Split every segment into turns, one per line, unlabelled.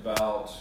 about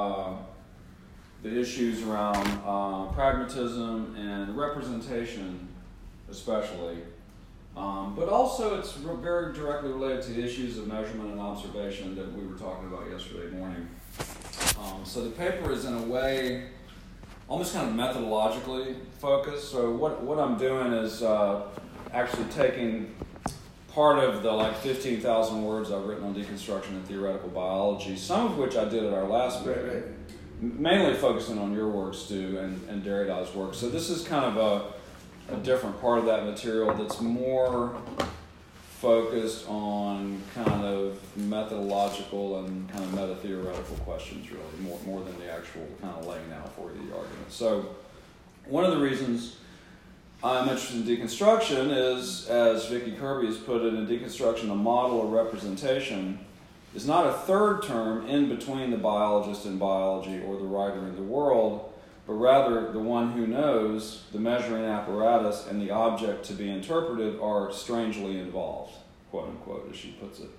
the issues around pragmatism and representation, especially. But also it's very directly related to the issues of measurement and observation that we were talking about yesterday morning. So the paper is in a way almost kind of methodologically focused. So what I'm doing is actually taking part of the 15,000 words I've written on deconstruction and theoretical biology, some of which I did at our last meeting, mainly focusing on your work, Stu, and Derrida's work. So this is kind of a different part of that material that's more focused on kind of methodological and kind of meta-theoretical questions, really, more than the actual kind of laying out for you the argument. So one of the reasons I'm interested in deconstruction is, as Vicky Kirby has put it, in deconstruction, a model or representation is not a third term in between the biologist in biology or the writer in the world, but rather the one who knows the measuring apparatus and the object to be interpreted are strangely involved, quote unquote, as she puts it.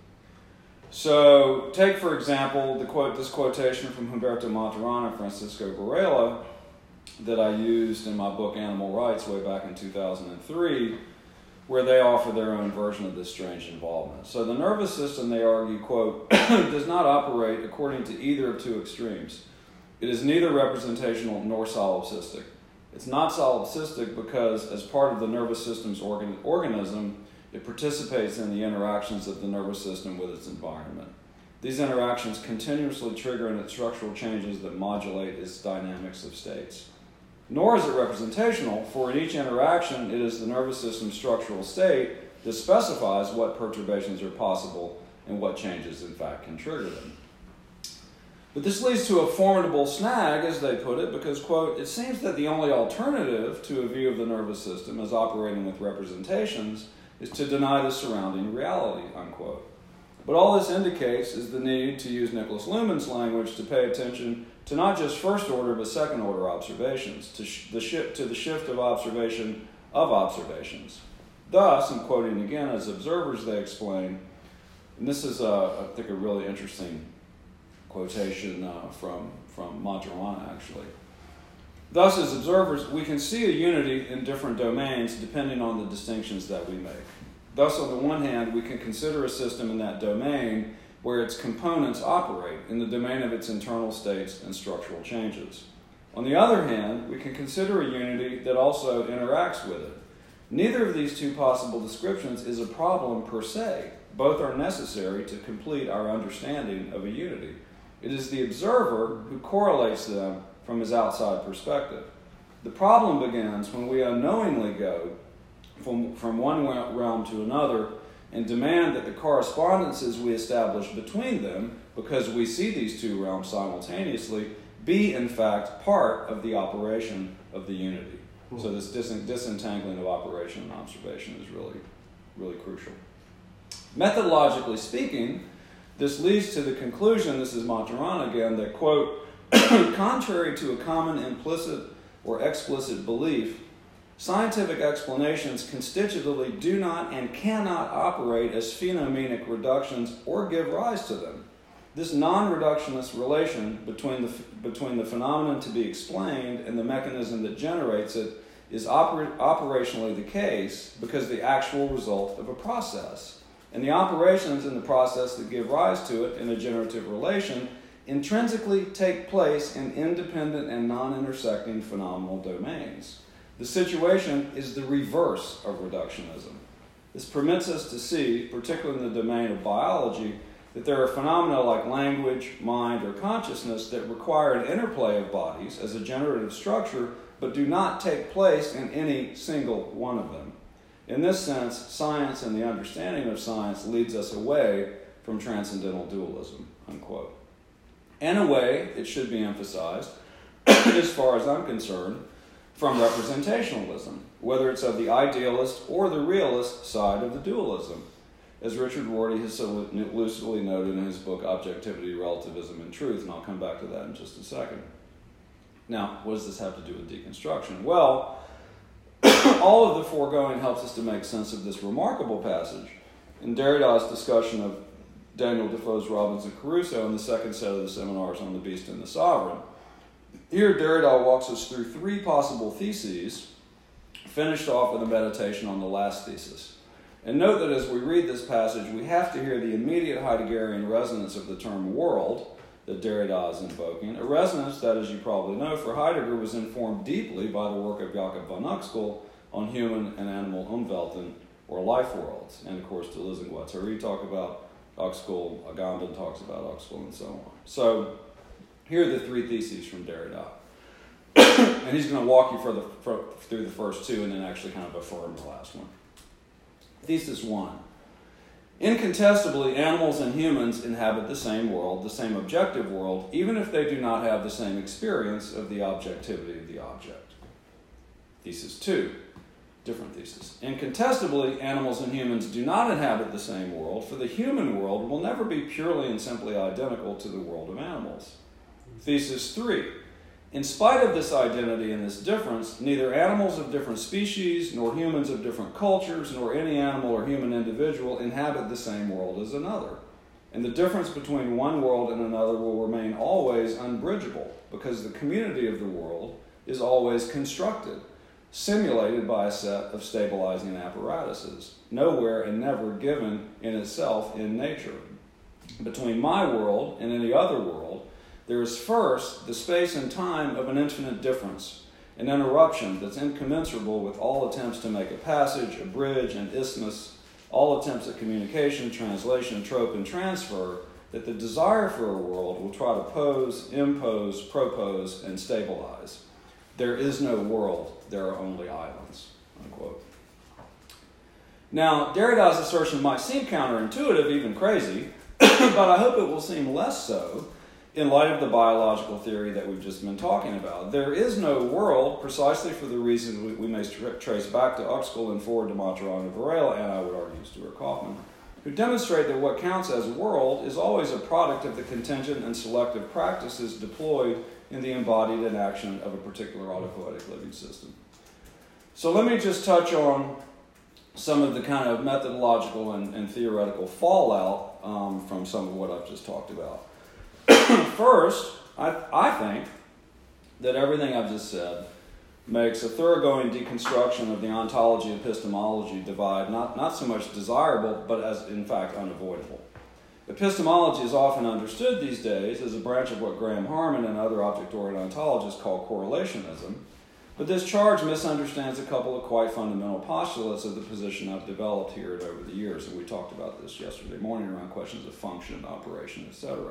So take, for example, this quotation from Humberto Maturana and Francisco Varela that I used in my book Animal Rights way back in 2003, where they offer their own version of this strange involvement. So the nervous system, they argue, quote, does not operate according to either of two extremes. It is neither representational nor solipsistic. It's not solipsistic because, as part of the nervous system's organism, it participates in the interactions of the nervous system with its environment. These interactions continuously trigger in it structural changes that modulate its dynamics of states. Nor is it representational, for in each interaction, it is the nervous system's structural state that specifies what perturbations are possible and what changes, in fact, can trigger them. But this leads to a formidable snag, as they put it, because, quote, it seems that the only alternative to a view of the nervous system as operating with representations is to deny the surrounding reality, unquote. But all this indicates is the need, to use Nicholas Luhmann's language, to pay attention to not just first-order but second-order observations, to the shift of observation of observations. Thus, I'm quoting again, as observers they explain, and this is, I think, a really interesting quotation from Maturana, actually. Thus, as observers, we can see a unity in different domains depending on the distinctions that we make. Thus, on the one hand, we can consider a system in that domain where its components operate in the domain of its internal states and structural changes. On the other hand, we can consider a unity that also interacts with it. Neither of these two possible descriptions is a problem per se. Both are necessary to complete our understanding of a unity. It is the observer who correlates them from his outside perspective. The problem begins when we unknowingly go from one realm to another and demand that the correspondences we establish between them, because we see these two realms simultaneously, be in fact part of the operation of the unity. So this disentangling of operation and observation is really, really crucial. Methodologically speaking, this leads to the conclusion, this is Maturana again, that, quote, contrary to a common implicit or explicit belief, scientific explanations constitutively do not and cannot operate as phenomenic reductions or give rise to them. This non-reductionist relation between the phenomenon to be explained and the mechanism that generates it is operationally the case because the actual result of a process. And the operations in the process that give rise to it in a generative relation intrinsically take place in independent and non-intersecting phenomenal domains. The situation is the reverse of reductionism. This permits us to see, particularly in the domain of biology, that there are phenomena like language, mind, or consciousness that require an interplay of bodies as a generative structure, but do not take place in any single one of them. In this sense, science and the understanding of science leads us away from transcendental dualism, unquote. In a way, it should be emphasized, as far as I'm concerned, from representationalism, whether it's of the idealist or the realist side of the dualism, as Richard Rorty has so lucidly noted in his book Objectivity, Relativism, and Truth, and I'll come back to that in just a second. Now, what does this have to do with deconstruction? Well, all of the foregoing helps us to make sense of this remarkable passage in Derrida's discussion of Daniel Defoe's Robinson Crusoe, and the second set of the seminars on the Beast and the Sovereign. Here, Derrida walks us through three possible theses, finished off with a meditation on the last thesis. And note that as we read this passage, we have to hear the immediate Heideggerian resonance of the term world that Derrida is invoking, a resonance that, as you probably know, for Heidegger was informed deeply by the work of Jakob von Uexküll on human and animal Umwelten, or life worlds. And of course, Deleuze and Guattari talk about Uexküll, Agamben talks about Uexküll, and so on. So here are the three theses from Derrida. And he's going to walk you through the first two and then actually kind of affirm the last one. Thesis 1. Incontestably, animals and humans inhabit the same world, the same objective world, even if they do not have the same experience of the objectivity of the object. Thesis 2. Different thesis. Incontestably, animals and humans do not inhabit the same world, for the human world will never be purely and simply identical to the world of animals. Thesis 3. In spite of this identity and this difference, neither animals of different species, nor humans of different cultures, nor any animal or human individual inhabit the same world as another. And the difference between one world and another will remain always unbridgeable, because the community of the world is always constructed, simulated by a set of stabilizing apparatuses, nowhere and never given in itself in nature. Between my world and any other world, there is first the space and time of an infinite difference, an interruption that's incommensurable with all attempts to make a passage, a bridge, an isthmus, all attempts at communication, translation, trope, and transfer, that the desire for a world will try to pose, impose, propose, and stabilize. There is no world, there are only islands, unquote. Now, Derrida's assertion might seem counterintuitive, even crazy, but I hope it will seem less so in light of the biological theory that we've just been talking about. There is no world precisely for the reason we may trace back to Uexküll and forward to Maturana and Varela, and I would argue Stuart Kaufmann, who demonstrate that what counts as world is always a product of the contingent and selective practices deployed in the embodied inaction of a particular autopoietic living system. So let me just touch on some of the kind of methodological and theoretical fallout from some of what I've just talked about. First, I think that everything I've just said makes a thoroughgoing deconstruction of the ontology-epistemology divide not so much desirable, but as, in fact, unavoidable. Epistemology is often understood these days as a branch of what Graham Harman and other object-oriented ontologists call correlationism, but this charge misunderstands a couple of quite fundamental postulates of the position I've developed here and over the years, and we talked about this yesterday morning around questions of function and operation, etc.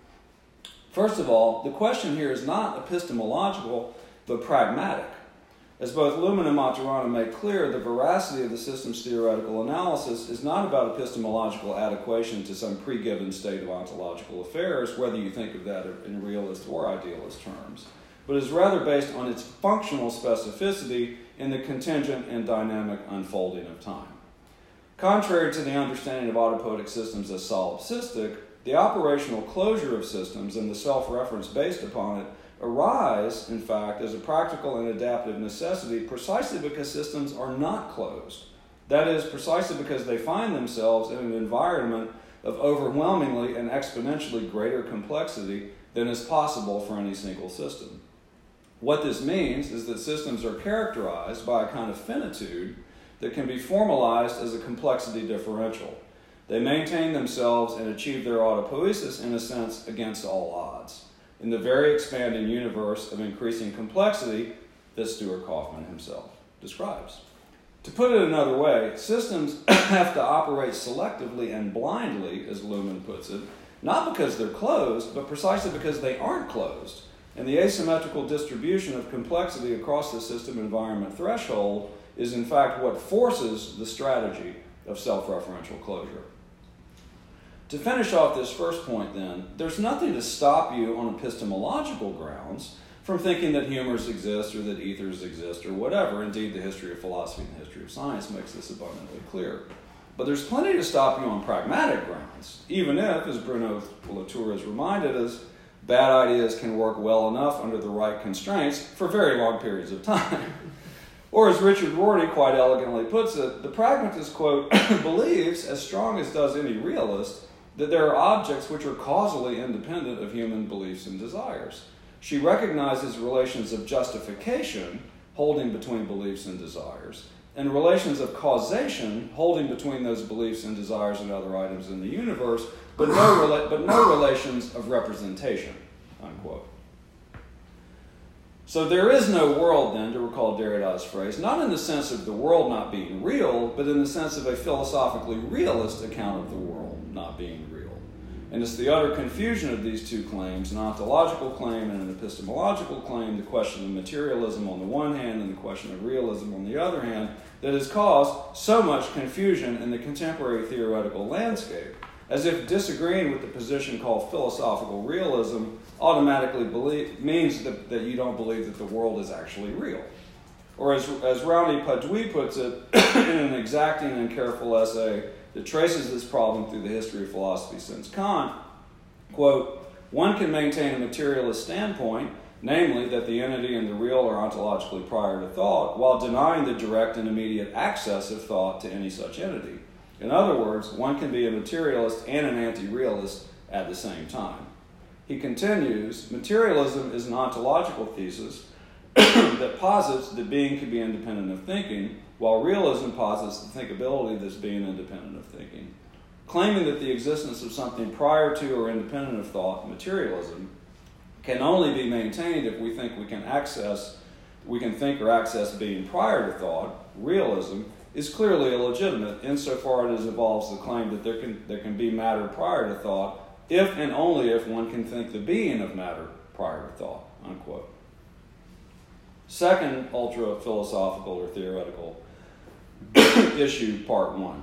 First of all, the question here is not epistemological, but pragmatic. As both Luhmann and Maturana make clear, the veracity of the system's theoretical analysis is not about epistemological adequation to some pre-given state of ontological affairs, whether you think of that in realist or idealist terms, but is rather based on its functional specificity in the contingent and dynamic unfolding of time. Contrary to the understanding of autopoietic systems as solipsistic, the operational closure of systems and the self-reference based upon it arise, in fact, as a practical and adaptive necessity precisely because systems are not closed. That is, precisely because they find themselves in an environment of overwhelmingly and exponentially greater complexity than is possible for any single system. What this means is that systems are characterized by a kind of finitude that can be formalized as a complexity differential. They maintain themselves and achieve their autopoiesis, in a sense, against all odds, in the very expanding universe of increasing complexity that Stuart Kaufmann himself describes. To put it another way, systems have to operate selectively and blindly, as Luhmann puts it, not because they're closed, but precisely because they aren't closed. And the asymmetrical distribution of complexity across the system environment threshold is in fact what forces the strategy of self-referential closure. To finish off this first point then, there's nothing to stop you on epistemological grounds from thinking that humors exist or that ethers exist or whatever. Indeed, the history of philosophy and the history of science makes this abundantly clear. But there's plenty to stop you on pragmatic grounds, even if, as Bruno Latour has reminded us, bad ideas can work well enough under the right constraints for very long periods of time. Or as Richard Rorty quite elegantly puts it, the pragmatist, quote, believes, as strong as does any realist, that there are objects which are causally independent of human beliefs and desires. She recognizes relations of justification holding between beliefs and desires, and relations of causation holding between those beliefs and desires and other items in the universe, but no relations of representation, unquote. So there is no world, then, to recall Derrida's phrase, not in the sense of the world not being real, but in the sense of a philosophically realist account of the world not being real. And it's the utter confusion of these two claims, an ontological claim and an epistemological claim, the question of materialism on the one hand and the question of realism on the other hand, that has caused so much confusion in the contemporary theoretical landscape, as if disagreeing with the position called philosophical realism automatically means that you don't believe that the world is actually real. Or as Rani Padwi puts it in an exacting and careful essay that traces this problem through the history of philosophy since Kant, quote, one can maintain a materialist standpoint, namely that the entity and the real are ontologically prior to thought, while denying the direct and immediate access of thought to any such entity. In other words, one can be a materialist and an anti-realist at the same time. He continues, materialism is an ontological thesis that posits that being can be independent of thinking, while realism posits the thinkability of this being independent of thinking. Claiming that the existence of something prior to or independent of thought, materialism, can only be maintained if we think we can think or access being prior to thought, realism, is clearly illegitimate insofar as it involves the claim that there can be matter prior to thought, if and only if one can think the being of matter prior to thought, unquote. Second ultra-philosophical or theoretical issue, part one.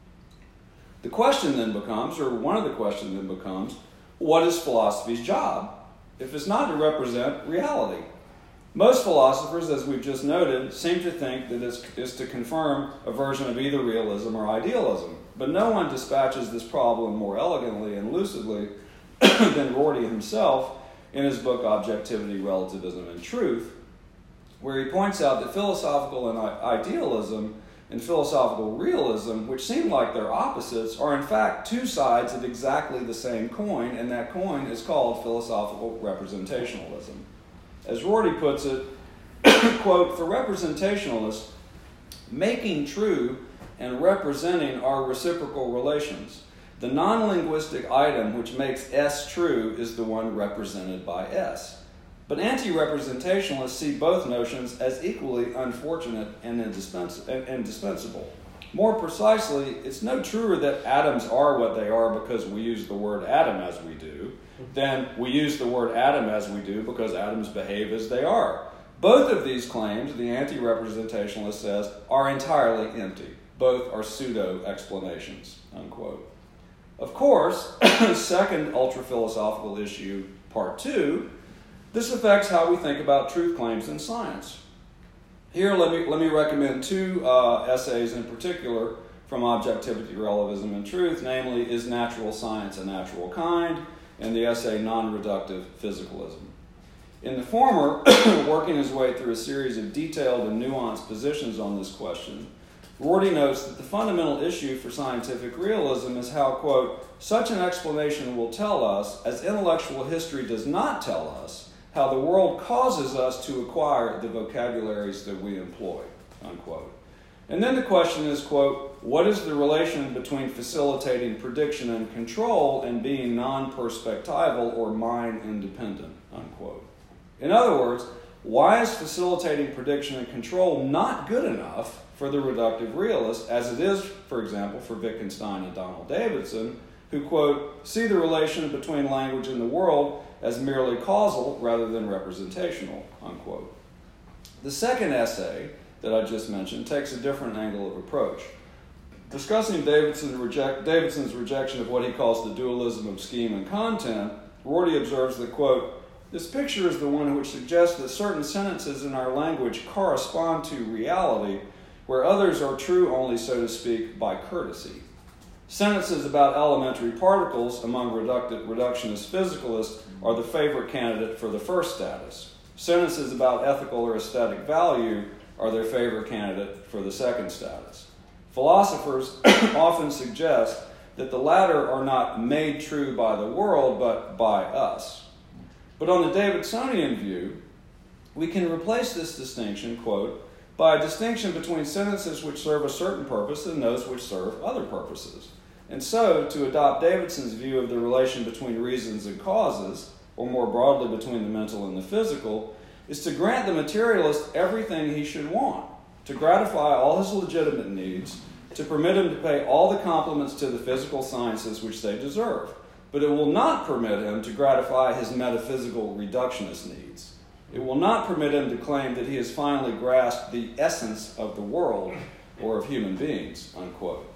The question then becomes, or one of the questions then becomes, what is philosophy's job if it's not to represent reality? Most philosophers, as we've just noted, seem to think that it's to confirm a version of either realism or idealism, but no one dispatches this problem more elegantly and lucidly than Rorty himself in his book Objectivity, Relativism, and Truth, where he points out that philosophical idealism and philosophical realism, which seem like they're opposites, are in fact two sides of exactly the same coin, and that coin is called philosophical representationalism. As Rorty puts it, quote, for representationalists, making true and representing are reciprocal relations. The non-linguistic item which makes S true is the one represented by S. But anti-representationalists see both notions as equally unfortunate and indispensable. More precisely, it's no truer that atoms are what they are because we use the word atom as we do, than we use the word atom as we do because atoms behave as they are. Both of these claims, the anti-representationalist says, are entirely empty. Both are pseudo-explanations, unquote. Of course, second ultra-philosophical issue, part two, this affects how we think about truth claims in science. Here, let me recommend two essays in particular from Objectivity, Relativism, and Truth, namely, Is Natural Science a Natural Kind? And the essay Non-Reductive Physicalism. In the former, working his way through a series of detailed and nuanced positions on this question, Rorty notes that the fundamental issue for scientific realism is how, quote, such an explanation will tell us, as intellectual history does not tell us, how the world causes us to acquire the vocabularies that we employ, unquote. And then the question is, quote, what is the relation between facilitating prediction and control and being non-perspectival or mind-independent, unquote. In other words, why is facilitating prediction and control not good enough for the reductive realist, as it is, for example, for Wittgenstein and Donald Davidson, who, quote, see the relation between language and the world as merely causal rather than representational, unquote. The second essay that I just mentioned takes a different angle of approach. Discussing Davidson's rejection of what he calls the dualism of scheme and content, Rorty observes that, quote, this picture is the one which suggests that certain sentences in our language correspond to reality, where others are true only, so to speak, by courtesy. Sentences about elementary particles among reductionist physicalists are the favorite candidate for the first status. Sentences about ethical or aesthetic value are their favorite candidate for the second status. Philosophers often suggest that the latter are not made true by the world, but by us. But on the Davidsonian view, we can replace this distinction, quote, by a distinction between sentences which serve a certain purpose and those which serve other purposes. And so, to adopt Davidson's view of the relation between reasons and causes, or more broadly between the mental and the physical, is to grant the materialist everything he should want, to gratify all his legitimate needs, to permit him to pay all the compliments to the physical sciences which they deserve. But it will not permit him to gratify his metaphysical reductionist needs. It will not permit him to claim that he has finally grasped the essence of the world or of human beings, unquote.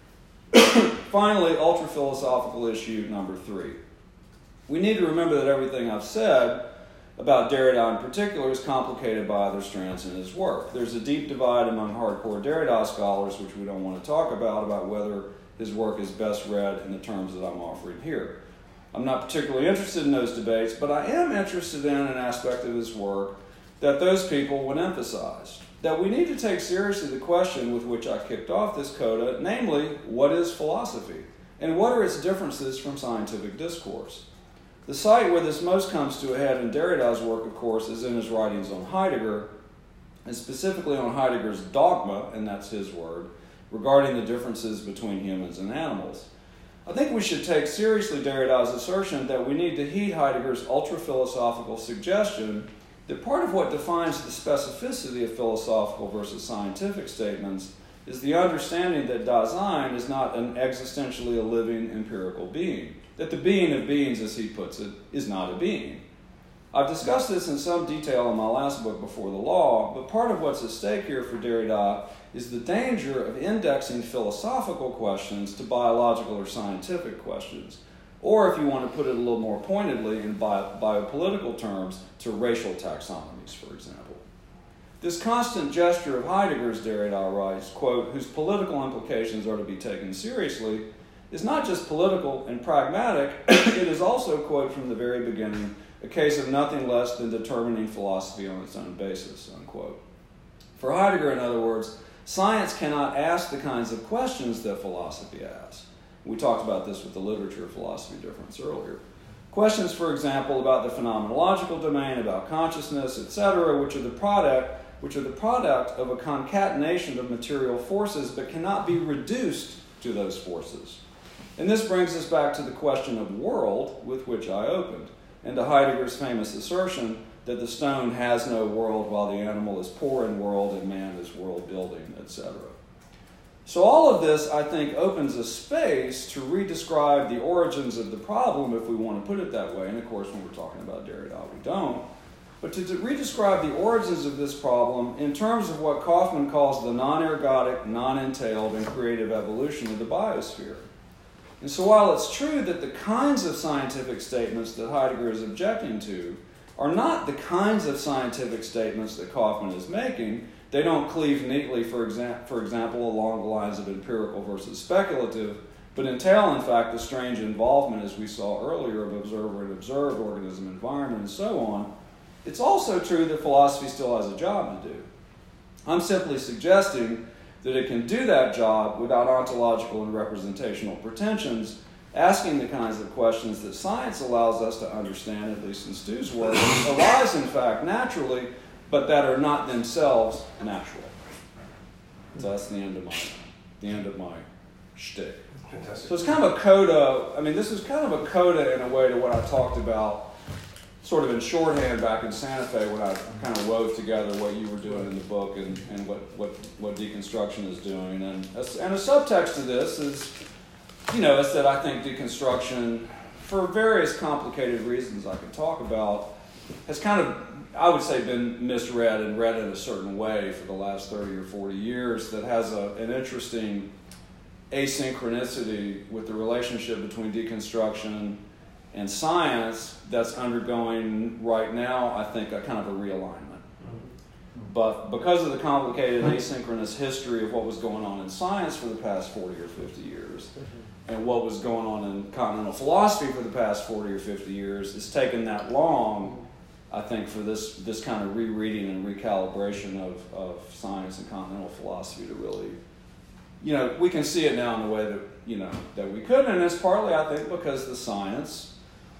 Finally, ultra-philosophical issue number 3. We need to remember that everything I've said about Derrida in particular is complicated by other strands in his work. There's a deep divide among hardcore Derrida scholars, which we don't want to talk about whether his work is best read in the terms that I'm offering here. I'm not particularly interested in those debates, but I am interested in an aspect of his work that those people would emphasize. That we need to take seriously the question with which I kicked off this coda, namely, what is philosophy? And what are its differences from scientific discourse? The site where this most comes to a head in Derrida's work, of course, is in his writings on Heidegger, and specifically on Heidegger's dogma, and that's his word, regarding the differences between humans and animals. I think we should take seriously Derrida's assertion that we need to heed Heidegger's ultra-philosophical suggestion that part of what defines the specificity of philosophical versus scientific statements is the understanding that Dasein is not an existentially a living empirical being, that the being of beings, as he puts it, is not a being. I've discussed this in some detail in my last book, Before the Law, but part of what's at stake here for Derrida is the danger of indexing philosophical questions to biological or scientific questions, or if you want to put it a little more pointedly in biopolitical terms, to racial taxonomies, for example. This constant gesture of Heidegger's, Derrida writes, quote, whose political implications are to be taken seriously, is not just political and pragmatic, it is also, quote, from the very beginning, a case of nothing less than determining philosophy on its own basis, unquote. For Heidegger, in other words, science cannot ask the kinds of questions that philosophy asks. We talked about this with the literature of philosophy difference earlier. Questions, for example, about the phenomenological domain, about consciousness, etc., which are the product of a concatenation of material forces but cannot be reduced to those forces. And this brings us back to the question of world with which I opened, and to Heidegger's famous assertion that the stone has no world while the animal is poor in world and man is world building, etc. So all of this, I think, opens a space to redescribe the origins of the problem, if we want to put it that way. And of course, when we're talking about Derrida, we don't. But to redescribe the origins of this problem in terms of what Kaufman calls the non-ergodic, non-entailed, and creative evolution of the biosphere. And so while it's true that the kinds of scientific statements that Heidegger is objecting to are not the kinds of scientific statements that Kaufman is making, they don't cleave neatly, for example, along the lines of empirical versus speculative, but entail, in fact, the strange involvement, as we saw earlier, of observer and observed, organism, environment, and so on. It's also true that philosophy still has a job to do. I'm simply suggesting that it can do that job without ontological and representational pretensions, asking the kinds of questions that science allows us to understand, at least in Stu's work, arise, in fact, naturally, but that are not themselves natural. So that's the end of my shtick.
Fantastic.
So it's kind of a coda. I mean, this is kind of a coda in a way to what I talked about sort of in shorthand back in Santa Fe when I kind of wove together what you were doing in the book and what deconstruction is doing. And a subtext to this is, it's that I think deconstruction, for various complicated reasons I could talk about, has kind of, I would say, been misread and read in a certain way for the last 30 or 40 years that has an interesting asynchronicity with the relationship between deconstruction and science that's undergoing right now, I think, a kind of a realignment. But because of the complicated asynchronous history of what was going on in science for the past 40 or 50 years, and what was going on in continental philosophy for the past 40 or 50 years, it's taken that long, I think, for this kind of rereading and recalibration of science and continental philosophy to really we can see it now in the way that, that we could. And it's partly, I think, because the science,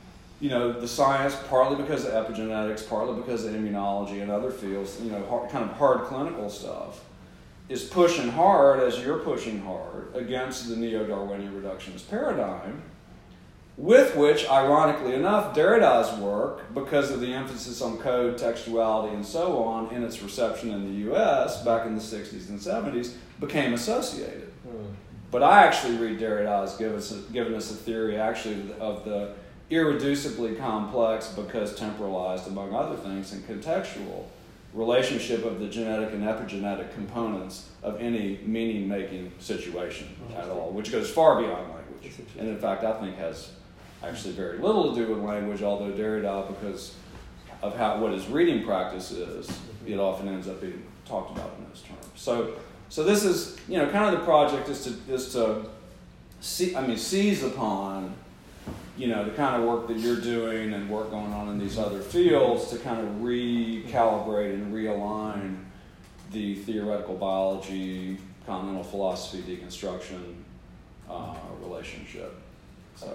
partly because of epigenetics, partly because of immunology and other fields, kind of hard clinical stuff, is pushing hard, as you're pushing hard, against the neo-Darwinian reductionist paradigm, with which, ironically enough, Derrida's work, because of the emphasis on code, textuality, and so on, in its reception in the U.S. back in the 60s and 70s, became associated. But I actually read Derrida as giving us a theory, actually, of the irreducibly complex, because temporalized, among other things, and contextual relationship of the genetic and epigenetic components of any meaning-making situation at all, which goes far beyond language. And in fact, I think has actually very little to do with language, although Derrida, because of what his reading practice is, it often ends up being talked about in those terms. So this is, kind of the project is to seize upon, the kind of work that you're doing and work going on in these other fields to kind of recalibrate and realign the theoretical biology, continental philosophy, deconstruction relationship. So,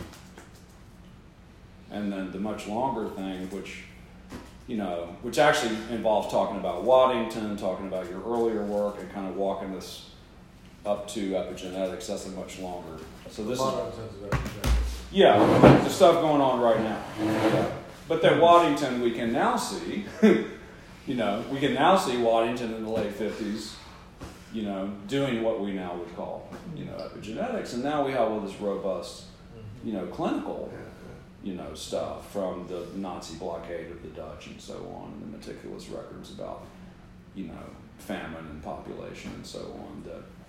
and then the much longer thing, which actually involves talking about Waddington, talking about your earlier work, and kind of walking this up to epigenetics. That's a much longer. So this the stuff going on right now. Yeah. But that Waddington we can now see, we can now see Waddington in the late 50s, doing what we now would call, epigenetics. And now we have all this robust, clinical, stuff from the Nazi blockade of the Dutch and so on, and the meticulous records about, famine and population and so on.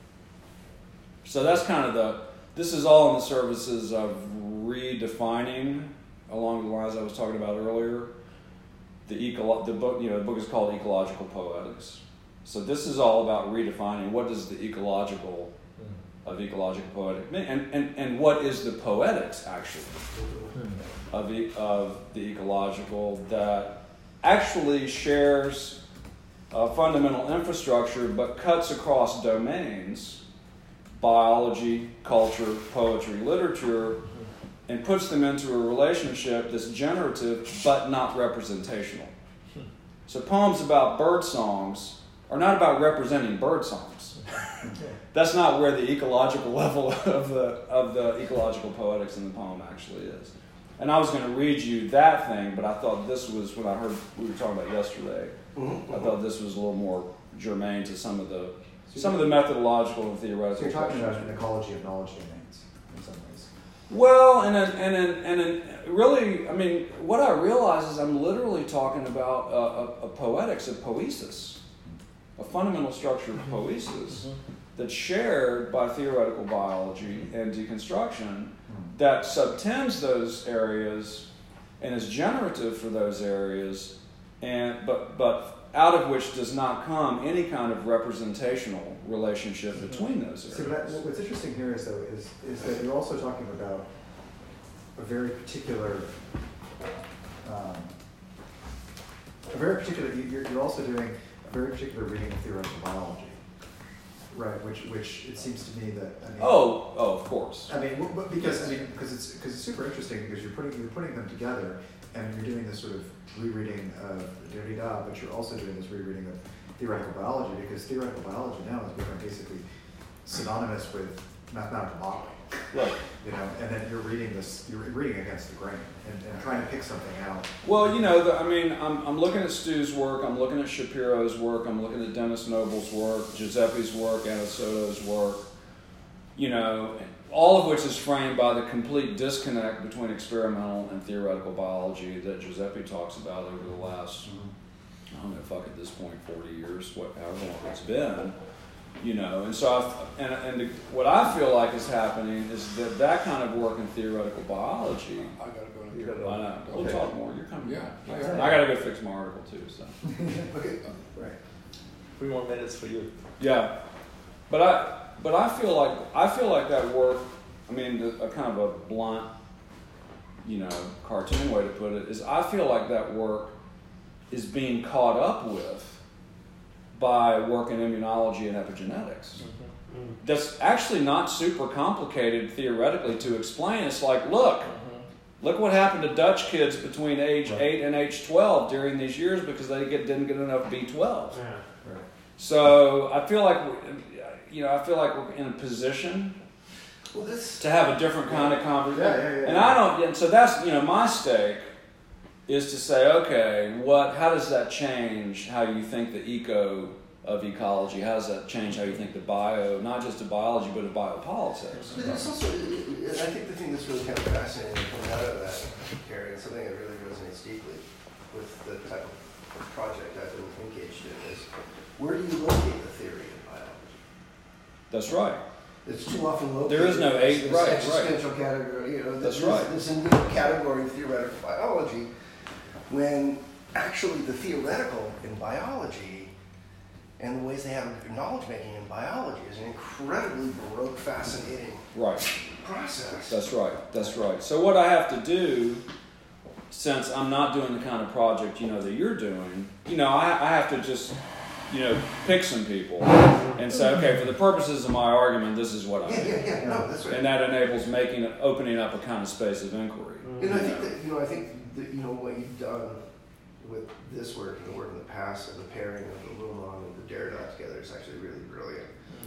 So that's kind of this is all in the services of redefining, along the lines I was talking about earlier. The book, the book is called Ecological Poetics. So this is all about redefining what does the ecological of ecological poetic mean, and what is the poetics actually of the ecological that actually shares a fundamental infrastructure but cuts across domains. Biology, culture, poetry, literature, and puts them into a relationship that's generative but not representational. So poems about bird songs are not about representing bird songs. That's not where the ecological level of the ecological poetics in the poem actually is. And I was going to read you that thing, but I thought this was, when I heard we were talking about yesterday, I thought this was a little more germane to some of the methodological and theoretical.
So you're talking about an ecology of knowledge domains in some ways.
Well, and really, I mean, what I realize is I'm literally talking about a poetics, a poesis, a fundamental structure of poesis that's shared by theoretical biology and deconstruction that subtends those areas and is generative for those areas, but out of which does not come any kind of representational relationship between those areas.
See, but what's interesting here is that you're also talking about a very particular, you're also doing a very particular reading of theoretical biology, right? Which it seems to me that
of course.
I mean, because it's super interesting because you're putting them together. And you're doing this sort of rereading of Derrida, but you're also doing this rereading of theoretical biology, because theoretical biology now has become basically synonymous with mathematical modeling.
Right.
And then you're reading against the grain and trying to pick something out.
Well, I'm looking at Stu's work, I'm looking at Shapiro's work, I'm looking at Dennis Noble's work, Giuseppe's work, Anna Soto's work, all of which is framed by the complete disconnect between experimental and theoretical biology that Giuseppe talks about over the last, at this point, 40 years, however long it's been, And so, what I feel like is happening is that kind of work in theoretical biology.
I gotta go.
I know. We'll talk more. You're coming.
Yeah.
I gotta go fix my article too. So.
Okay. Right.
3 more minutes for you.
Yeah, but I feel like that work. I mean, a kind of a blunt, cartoon way to put it is I feel like that work is being caught up with by work in immunology and epigenetics. that's actually not super complicated theoretically to explain. It's like, look what happened to Dutch kids between age 8 and age 12 during these years because they didn't get enough B12.
Yeah. Right.
So I feel like we're in a position to have a different kind of conversation. And so that's, my stake is to say, okay, how does that change how you think the eco of ecology? How does that change how you think the not just the biology, but the biopolitics?
But it's also, I think the thing that's really kind of fascinating coming out of that, Carrie, and something that really resonates deeply with the type of project I've been engaged in is, where do you locate the theory in biology?
That's right.
It's too often located.
There is no
existential category.
That's right.
This new category of theoretical biology, when actually the theoretical in biology and the ways they have knowledge making in biology is an incredibly baroque, fascinating process.
That's right. So what I have to do, since I'm not doing the kind of project that you're doing, I have to just pick some people and say, okay, for the purposes of my argument, this is what I'm doing.
No, that's right.
And that enables opening up a kind of space of inquiry.
And I think that what you've done with this work and the work in the past and the pairing of the Lumon and the Derrida together is actually really brilliant.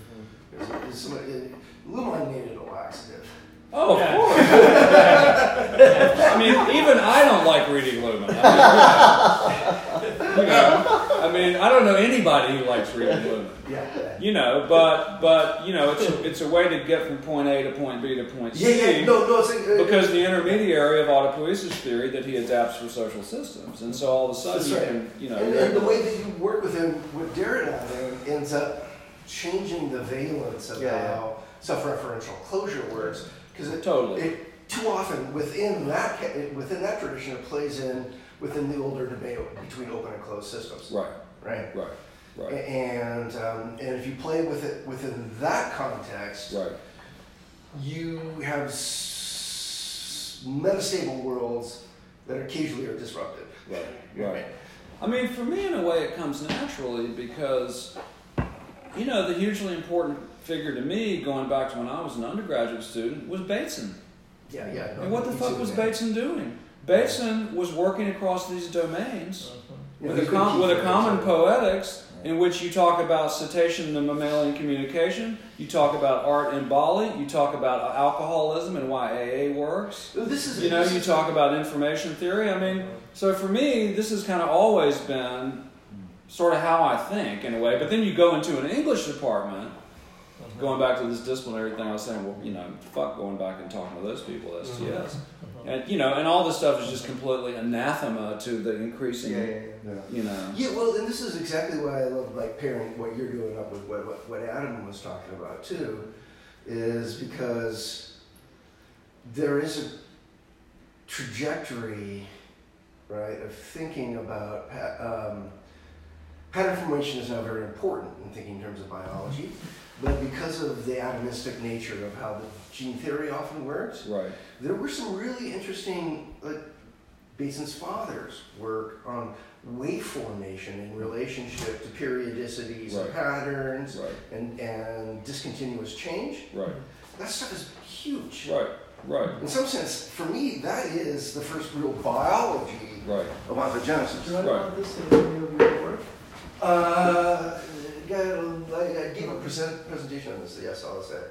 Lumon needed a laxative.
Oh, of course. I mean, even I don't like reading Luhmann. I don't know anybody who likes reading Luhmann. But it's a way to get from point A to point B to point C. Because the intermediary of autopoiesis theory that he adapts for social systems, and so all of a sudden
and the way that you work with him with Derrida ends up changing the valence of how self-referential closure works. Because it too often within that tradition it plays in within the older debate between open and closed systems. Right. And if you play with it within that context, you have metastable worlds that occasionally are disrupted.
Right. I mean, for me, in a way, it comes naturally because the hugely important figure to me, going back to when I was an undergraduate student, was Bateson. And what the fuck was Bateson doing? Bateson was working across these domains with a common poetics in which you talk about cetacean and mammalian communication, you talk about art in Bali, you talk about alcoholism and why AA works. You talk about information theory. I mean, so for me, this has kind of always been sort of how I think in a way. But then you go into an English department, going back to this disciplinary thing, I was saying, fuck going back and talking to those people at STS. And, and all this stuff is just completely anathema to the increasing,
well, and this is exactly why I love, pairing what you're doing up with what Adam was talking about, too, is because there is a trajectory, of thinking about pattern formation is now very important in thinking in terms of biology, but because of the atomistic nature of how the gene theory often works, there were some really interesting, Bateson's father's work on wave formation in relationship to periodicities and patterns and discontinuous change. That stuff is huge. In some sense, for me, that is the first real biology of ontogenesis.
Do you want this in any of your work?
I gave a presentation on this. Yes, I'll say.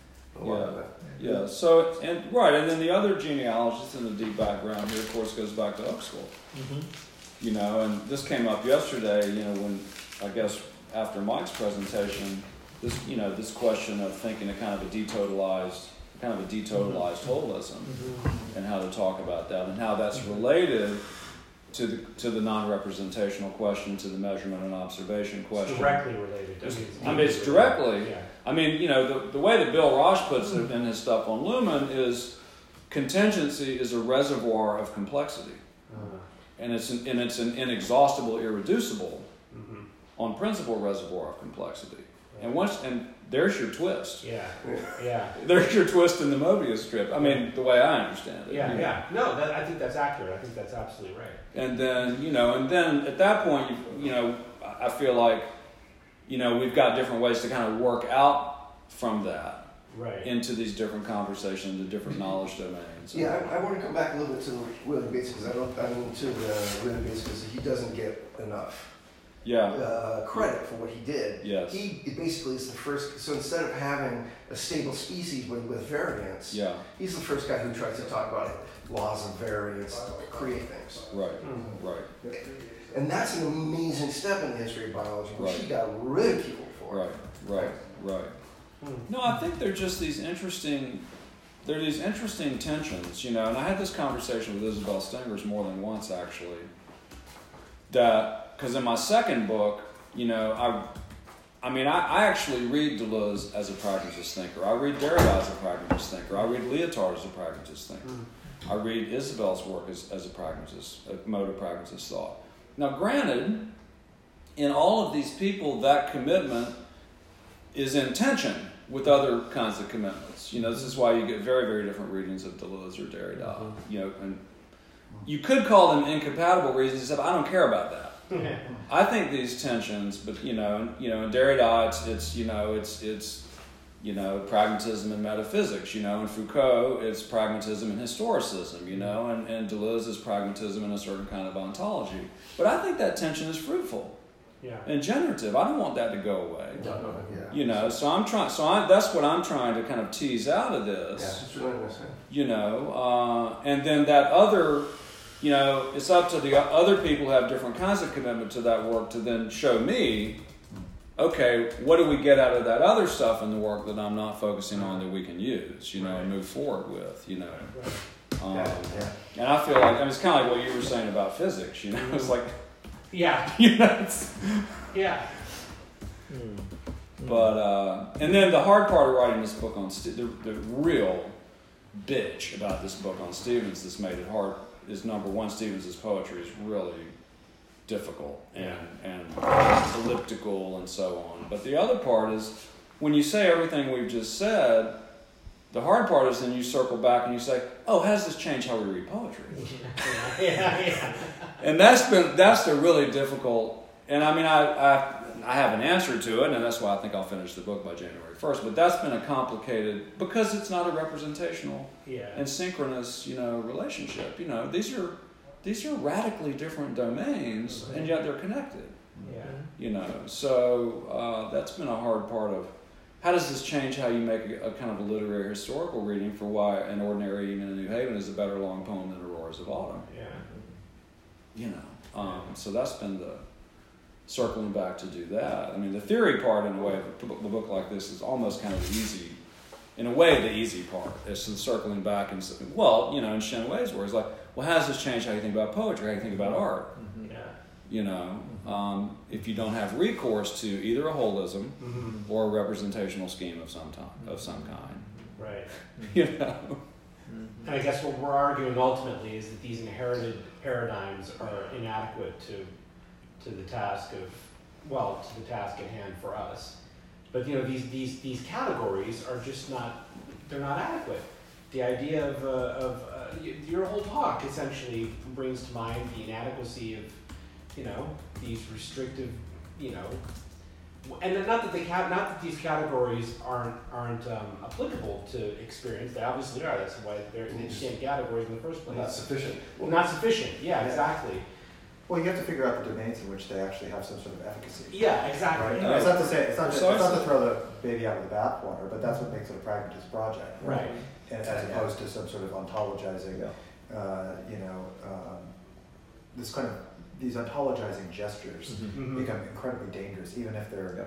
So and then the other genealogist in the deep background here, of course, goes back to Uxkall. And this came up yesterday. When I guess after Mike's presentation, this question of thinking a kind of a detotalized holism, and how to talk about that, and how that's related to the non-representational question, to the measurement and observation question.
It's directly related.
It's directly. Yeah. I mean, the way that Bill Rosh puts it in his stuff on Luhmann is contingency is a reservoir of complexity, and it's an inexhaustible, irreducible, on principle reservoir of complexity. And there's your twist. There's your twist in the Mobius strip. I mean, the way I understand it.
No, I think that's accurate. I think that's absolutely right.
And then, at that point, I feel like, we've got different ways to kind of work out from that
Right.
into these different conversations, the different knowledge domains.
Yeah, I want to come back a little bit to William Bates because William Bates because he doesn't get enough credit for what he did.
Yes.
He basically is the first. So instead of having a stable species with variance, he's the first guy who tries to talk about laws of variance to create things.
Right. Mm-hmm. Right.
And that's an amazing step in the history of biology, which he got ridiculed for.
Right. No, I think they're just these interesting. There are these interesting tensions, and I had this conversation with Isabel Stengers more than once actually. That because in my second book, I actually read Deleuze as a pragmatist thinker. I read Derrida as a pragmatist thinker. I read Lyotard as a pragmatist thinker. I read Isabel's work as a pragmatist, a mode of pragmatist thought. Now, granted, in all of these people, that commitment is in tension with other kinds of commitments. This is why you get very, very different readings of Deleuze or Derrida. And you could call them incompatible reasons, except I don't care about that. I think these tensions, but in Derrida, it's pragmatism and metaphysics. In Foucault, it's pragmatism and historicism. And Deleuze is pragmatism and a certain kind of ontology. But I think that tension is fruitful. And generative. I don't want that to go away. So I'm trying. That's what I'm trying to kind of tease out of this. And then that other, it's up to the other people who have different kinds of commitment to that work to then show me, okay, what do we get out of that other stuff in the work that I'm not focusing on that we can use, and move forward with, And I feel like it's kind of like what you were saying about physics, It's like. But and then the hard part of writing this book on the real bitch about this book on Stevens that's made it hard is number one, Stevens' poetry is really difficult and elliptical and so on. But the other part is when you say everything we've just said, the hard part is then you circle back and you say, oh, how does this change how we read poetry? And that's the really difficult, and I have an answer to it, and that's why I think I'll finish the book by January 1st, but that's been a complicated, because it's not a representational and synchronous, relationship. These are radically different domains, and yet they're connected. So that's been a hard part of, how does this change how you make a kind of a literary historical reading for why An Ordinary Evening in New Haven is a better long poem than Auroras of Autumn? So that's been the circling back to do that. The theory part, in a way, of a book like this is almost kind of the easy part. It's the circling back and, in Shen Wei's words, like, well, how does this change how you think about poetry, how you think about art? If you don't have recourse to either a holism or a representational scheme of some kind.
Right.
And
I guess what we're arguing ultimately is that these inherited paradigms are inadequate to the task at hand for us. But these categories are just they're not adequate. The idea of your whole talk essentially brings to mind the inadequacy of these restrictive, and not that these categories aren't applicable to experience. They obviously are. That's why they're interesting categories in the first place.
Not sufficient.
Not sufficient. Yeah, exactly.
Well, you have to figure out the domains in which they actually have some sort of efficacy.
Yeah, exactly.
Right? It's not to say it's not to throw the baby out with the bathwater, but that's what makes it a pragmatist project,
right?
And as opposed to some sort of ontologizing, this kind of these ontologizing gestures become incredibly dangerous, even if they're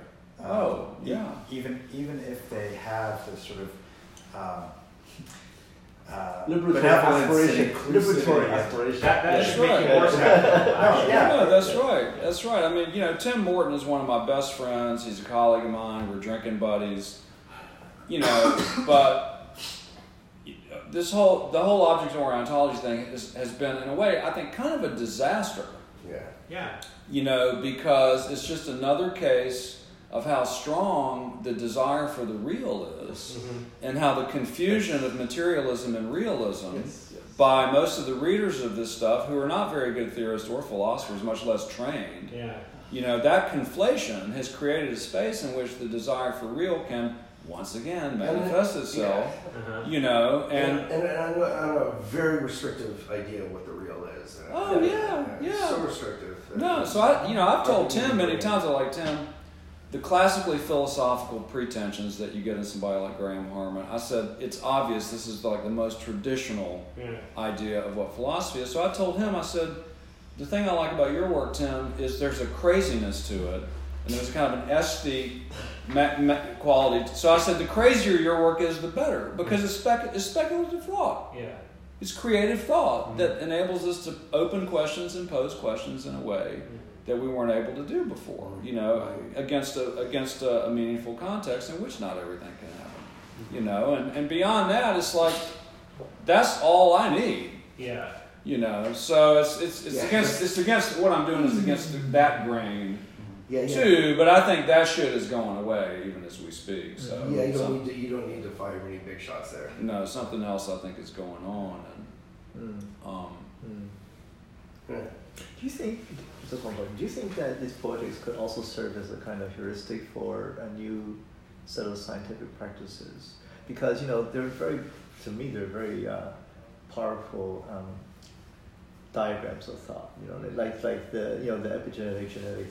even if they have this sort of
liberatory aspiration.
That should make you more sad.
That's right. Tim Morton is one of my best friends. He's a colleague of mine. We're drinking buddies. But the whole object-oriented ontology thing has been, in a way, I think, kind of a disaster. Because it's just another case of how strong the desire for the real is, and how the confusion of materialism and realism by most of the readers of this stuff, who are not very good theorists or philosophers, much less trained. That conflation has created a space in which the desire for real can once again manifests itself,
Uh-huh.
you know,
and I'm a very restrictive idea of what the real is.
Oh, yeah.
So restrictive.
No, so I've told Tim many times, Tim, the classically philosophical pretensions that you get in somebody like Graham Harman, I said, it's obvious this is like the most traditional idea of what philosophy is. So I told him, I said, the thing I like about your work, Tim, is there's a craziness to it, and there's kind of an aesthetic quality. So I said, the crazier your work is, the better, because it's speculative thought.
Yeah.
It's creative thought that enables us to open questions and pose questions in a way that we weren't able to do before, you know, against a meaningful context in which not everything can happen, you know, and beyond that, it's like, that's all I need.
Yeah.
You know, so it's against what I'm doing is against that grain too, but I think that shit is going away even as we speak. So
yeah, you don't need to fire any big shots there.
No, something else I think is going on,
Do you think, just one point, do you think that these projects could also serve as a kind of heuristic for a new set of scientific practices? Because, you know, they're very powerful diagrams of thought, you know, like the, you know, the epigenetic genetic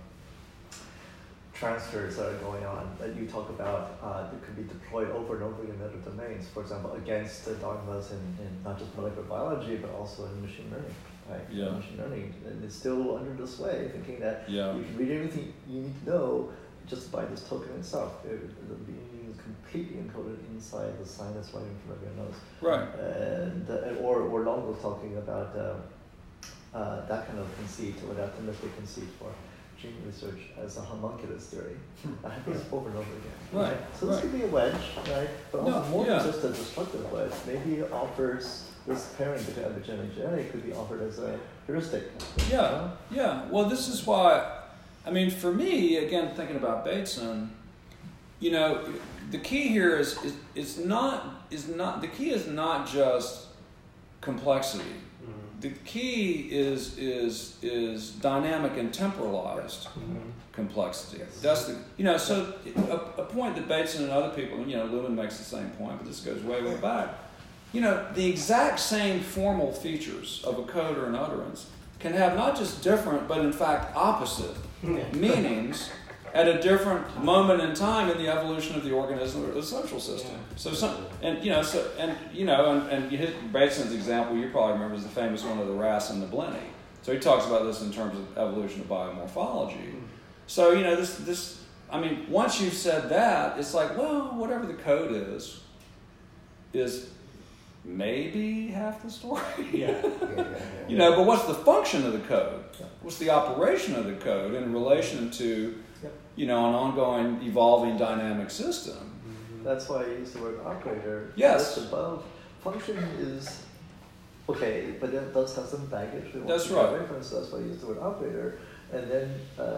transfers that are going on that you talk about that could be deployed over and over again in other domains, for example, against the dogmas in not just molecular biology, but also in machine learning, right?
Yeah.
Machine learning, and it's still under this way, thinking that
Yeah.
you can read everything you need to know just by this token itself. The meaning is completely encoded inside the sign that's right in front of your nose.
Right.
And or Long was talking about that kind of conceit, or that optimistic conceit for gene research as a homunculus theory. I think it's over and over again.
Right.
So this could be a wedge, right? But also more
yeah.
than just a destructive wedge. Maybe it offers this pairing between epigenetic and genetic could be offered as a heuristic.
Yeah, yeah. Well, this is why, I mean, for me, again, thinking about Bateson, you know, the key here is not just complexity. The key is dynamic and temporalized complexity. That's the, you know, so a point that Bateson and other people, you know, Lewin makes the same point, but this goes way, way back. You know, the exact same formal features of a code or an utterance can have not just different, but in fact opposite meanings at a different moment in time in the evolution of the organism or the social system. And Bateson's example you probably remember is the famous one of the wrasse and the blenny. So he talks about this in terms of evolution of biomorphology. So, you know, this I mean, once you've said that, it's like, well, whatever the code is maybe half the story. You know, but what's the function of the code? What's the operation of the code in relation to, you know, an ongoing, evolving, dynamic system?
That's why I use the word operator.
Yes.
Just above. Function is okay, but it does have some baggage.
That's right.
Reference, that's why I use the word operator. And then,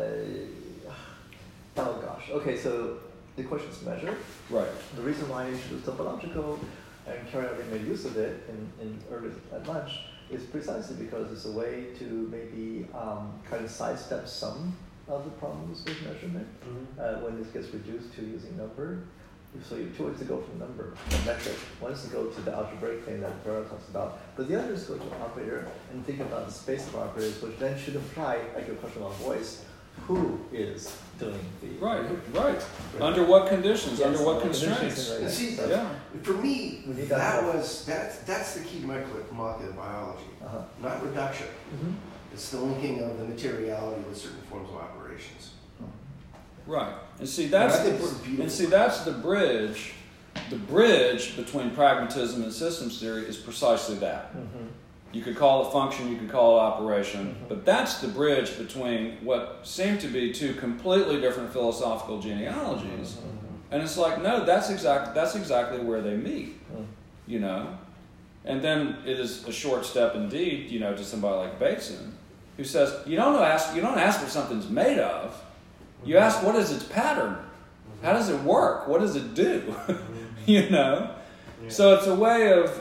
oh gosh. Okay, so the question is measure.
Right.
The reason why I introduced topological and Karen already made use of it in early at lunch is precisely because it's a way to maybe kind of sidestep some of the problems with measurement when this gets reduced to using number. So you have two ways to go from number, from metric. One is to go to the algebraic thing that Vera talks about, but the other is to go to an operator and think about the space of operators, which then should imply, like your question about voice, who is doing the...
Right. Under what conditions?
Yes,
under what constraints?
See, for me, that's the key to molecular biology, not reduction. It's the linking of the materiality with certain forms of operations.
Right, and see that's the bridge. The bridge between pragmatism and systems theory is precisely that. You could call it function, you could call it operation, but that's the bridge between what seem to be two completely different philosophical genealogies. And it's like, no, that's exactly where they meet. You know, and then it is a short step indeed, you know, to somebody like Bateson, who says you don't ask what something's made of. You ask, what is its pattern? How does it work? What does it do? You know? So it's a way of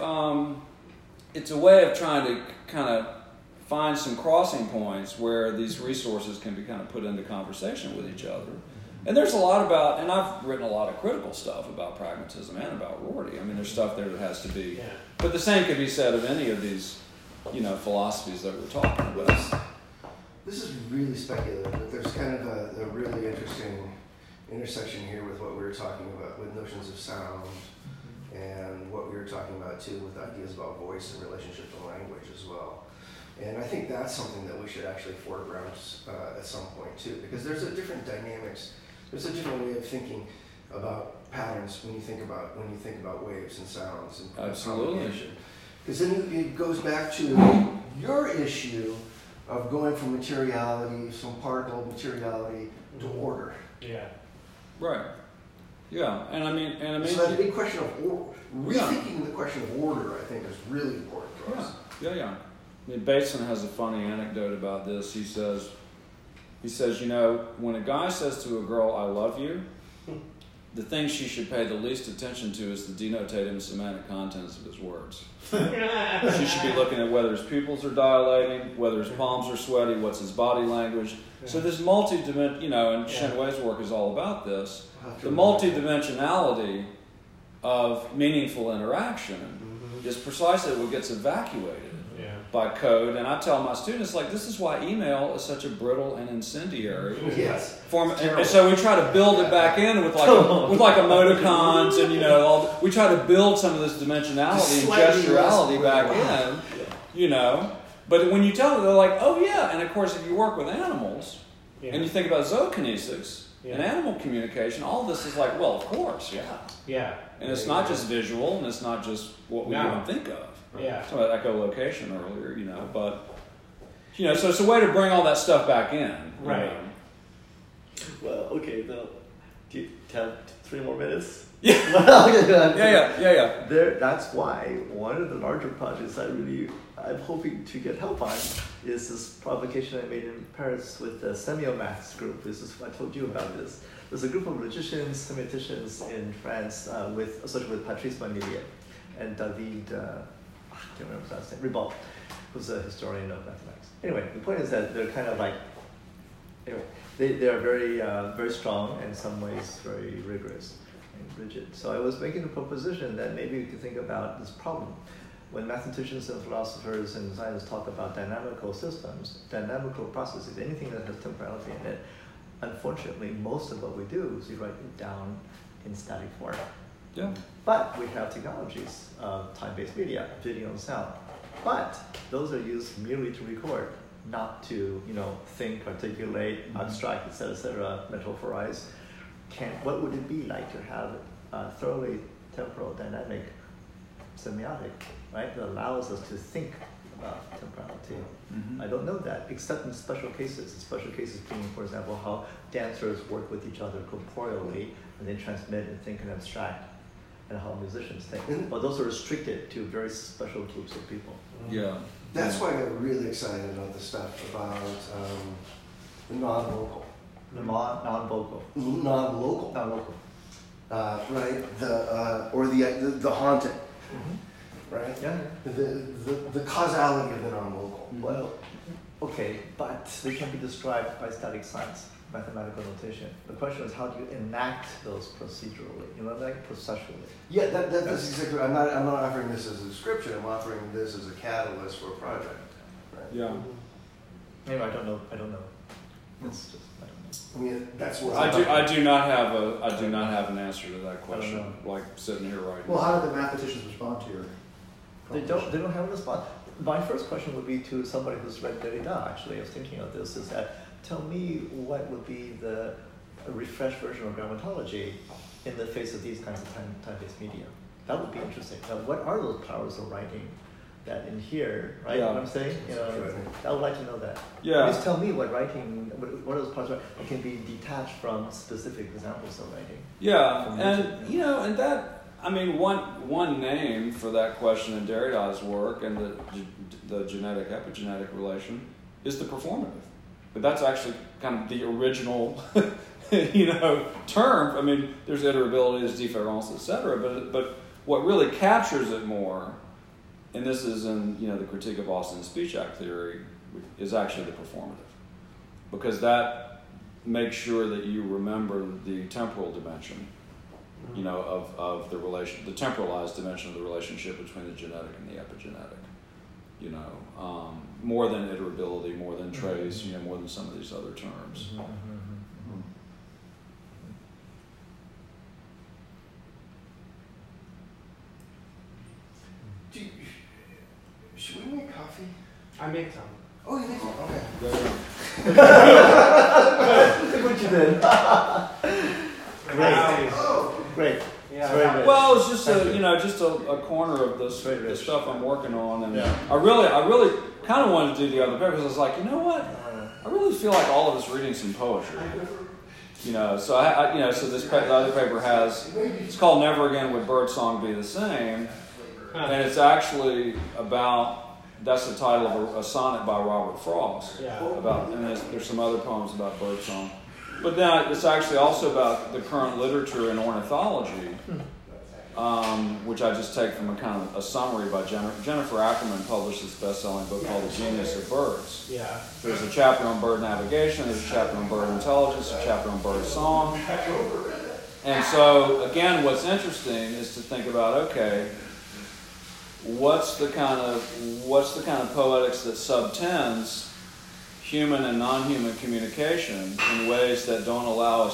trying to kind of find some crossing points where these resources can be kind of put into conversation with each other. And there's a lot about, and I've written a lot of critical stuff about pragmatism and about Rorty. I mean, there's stuff there that has to be, but the same could be said of any of these, philosophies that we're talking about.
This is really speculative, but there's kind of a really interesting intersection here with what we were talking about with notions of sound and what we were talking about too with ideas about voice and relationship to language as well. And I think that's something that we should actually foreground at some point too, because there's a different dynamics. There's a different way of thinking about patterns when you think about waves and sounds and communication. Because then it goes back to your issue of going from materiality, some particle materiality, to order.
Yeah.
Right. Yeah, and I mean,
so that big question of order, rethinking the question of order, I think, is really important for us.
Yeah. I mean, Bateson has a funny anecdote about this. He says, when a guy says to a girl, "I love you," the thing she should pay the least attention to is the denotative and semantic contents of his words. She should be looking at whether his pupils are dilating, whether his palms are sweaty, what's his body language. So this multi-dimension, and Shen Wei's work is all about this. The multi-dimensionality of meaningful interaction is precisely what gets evacuated by code. And I tell my students, this is why email is such a brittle and incendiary form. And so we try to build it back in with emoticons and we try to build some of this dimensionality and gesturality back in, But when you tell them, they're like, oh yeah. And of course, if you work with animals and you think about zookinesics and animal communication, all this is like, well, of course,
yeah.
And it's not just visual, and it's not just what we even think of.
Yeah.
Talking about echolocation earlier, but so it's a way to bring all that stuff back in.
Right.
Well, okay. Do you have 3 more minutes?
Yeah. Yeah.
That's why one of the larger projects I'm hoping to get help on is this publication I made in Paris with the Semiomaths group. I told you about this. There's a group of logicians, semioticians in France associated with Patrice Manillier and David, I can't remember his last name, Ribot, who's a historian of mathematics. Anyway, the point is that they're kind of they are very, very strong and in some ways very rigorous and rigid. So I was making the proposition that maybe we could think about this problem. When mathematicians and philosophers and scientists talk about dynamical systems, dynamical processes, anything that has temporality in it, unfortunately, most of what we do is we write it down in static form.
Yeah.
But we have technologies, time-based media, video and sound. But those are used merely to record, not to think, articulate, abstract, etc., metaphorize. What would it be like to have a thoroughly temporal, dynamic semiotic, right, that allows us to think about temporality? I don't know that, except in special cases. Special cases being, for example, how dancers work with each other corporeally and they transmit and think and abstract, and how musicians think. But those are restricted to very special groups of people.
Yeah.
That's why I got really excited about the stuff about the non-vocal.
Non-vocal.
Non-local. Right? The haunting. Right?
Yeah.
The causality of the non-local.
Well, okay, but they can be described by static signs, mathematical notation. The question is, how do you enact those procedurally? Processually.
Yeah, that's exactly right. I'm not offering this as a description. I'm offering this as a catalyst for a project. Right?
Yeah.
Anyway, I don't know. It's just, I don't know.
I mean, that's what
I do not have an answer to that question. Like sitting here right now.
Well, how did the mathematicians respond to your proposition?
They don't have a response. My first question would be to somebody who's read Derrida. Actually, I was thinking of this. Is that tell me what would be the refreshed version of grammatology in the face of these kinds of time-based media? That would be interesting. Now, what are those powers of writing that in here, right?
Yeah.
What I'm saying? I would like to know that.
Yeah.
Please tell me what are those parts that can be detached from specific examples of writing.
Yeah, and that, I mean, one name for that question in Derrida's work and the genetic epigenetic relation is the performative. But that's actually kind of the original, term. I mean, there's iterability, there's différance, etc. But what really captures it more, and this is in the Critique of Austin's Speech Act theory, is actually the performative, because that make sure that you remember the temporal dimension, you know, of the the temporalized dimension of the relationship between the genetic and the epigenetic, you know, more than iterability, more than trace, you know, more than some of these other terms.
Should we make coffee?
I make some.
Oh, you make some? Okay.
Look what you did. Great.
Oh.
Great.
Yeah.
Very rich.
Well, it's just a corner of this the stuff I'm working on, and
Yeah.
I really kind of wanted to do the other paper because I was like, you know what, I really feel like all of us reading some poetry. You know, so so the other paper it's called Never Again Would Birdsong Be the Same, and it's actually that's the title of a sonnet by Robert Frost.
Yeah.
And there's some other poems about birdsong. But then it's actually also about the current literature in ornithology, which I just take from a kind of a summary by Jennifer Ackerman published this best-selling book called The Genius of Birds.
Yeah.
There's a chapter on bird navigation, there's a chapter on bird intelligence, a chapter on bird song. And so, again, what's interesting is to think about, okay, what's the kind of poetics that subtends human and non-human communication in ways that don't allow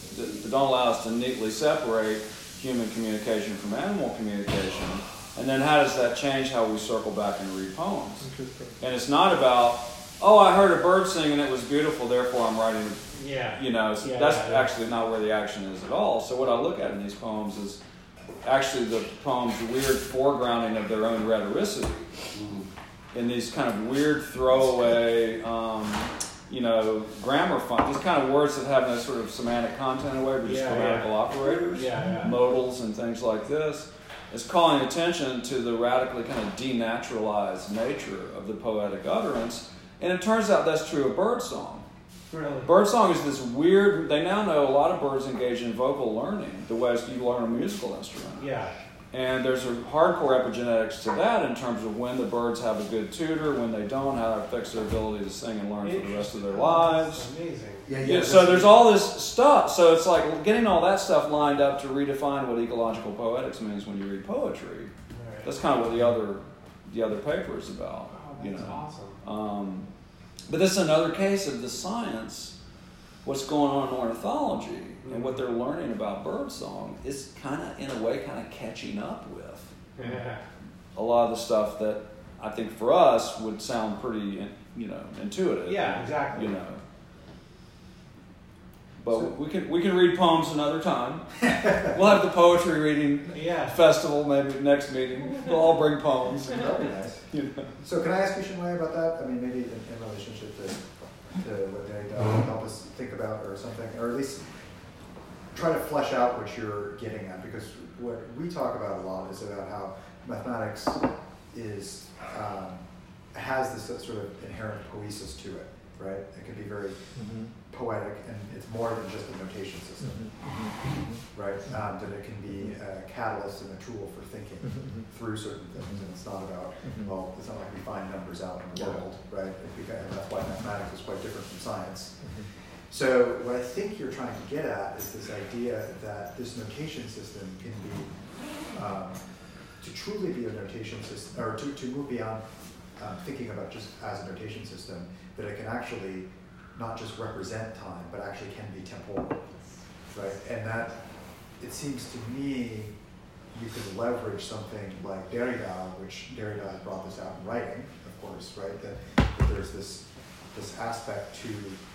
us to neatly separate human communication from animal communication, and then how does that change how we circle back and read poems? And it's not about, oh, I heard a bird sing and it was beautiful, therefore I'm writing.
Yeah.
You know, that's actually not where the action is at all. So what I look at in these poems is actually the poems' weird foregrounding of their own rhetoricity. In these kind of weird throwaway, grammar fun, these kind of words that have no sort of semantic content in a way, but just grammatical operators, modals and things like this. It's calling attention to the radically kind of denaturalized nature of the poetic utterance, and it turns out that's true of birdsong.
Really?
Birdsong is this weird, they now know a lot of birds engage in vocal learning, the way you learn a musical instrument.
Yeah.
And there's a hardcore epigenetics to that in terms of when the birds have a good tutor, when they don't, how that affects their ability to sing and learn for the rest of their lives.
That's amazing.
Yeah.
So there's all this stuff. So it's like getting all that stuff lined up to redefine what ecological poetics means when you read poetry.
Right.
That's kind of what the other paper is about.
Oh, that's awesome.
But this is another case of the science, what's going on in ornithology, and what they're learning about birdsong is kind of, in a way, kind of catching up with a lot of the stuff that I think for us would sound pretty, intuitive.
Yeah, exactly.
But we can read poems another time. We'll have the poetry reading festival maybe next meeting. We'll all bring poems.
That'd be nice. So can I ask you, Shinwei, about that? I mean, maybe in relationship to what they help us think about or something, or at least try to flesh out what you're getting at, because what we talk about a lot is about how mathematics has this sort of inherent poesis to it, right? It can be very poetic, and it's more than just a notation system, right? That it can be a catalyst and a tool for thinking through certain things, and it's not about, well, it's not like we find numbers out in the world, right? And that's why mathematics is quite different from science. So what I think you're trying to get at is this idea that this notation system can be, to truly be a notation system, or to move beyond thinking about just as a notation system, that it can actually not just represent time, but actually can be temporal, right? And that, it seems to me, you could leverage something like Derrida, which Derrida brought this out in writing, of course, right? That there's this aspect to,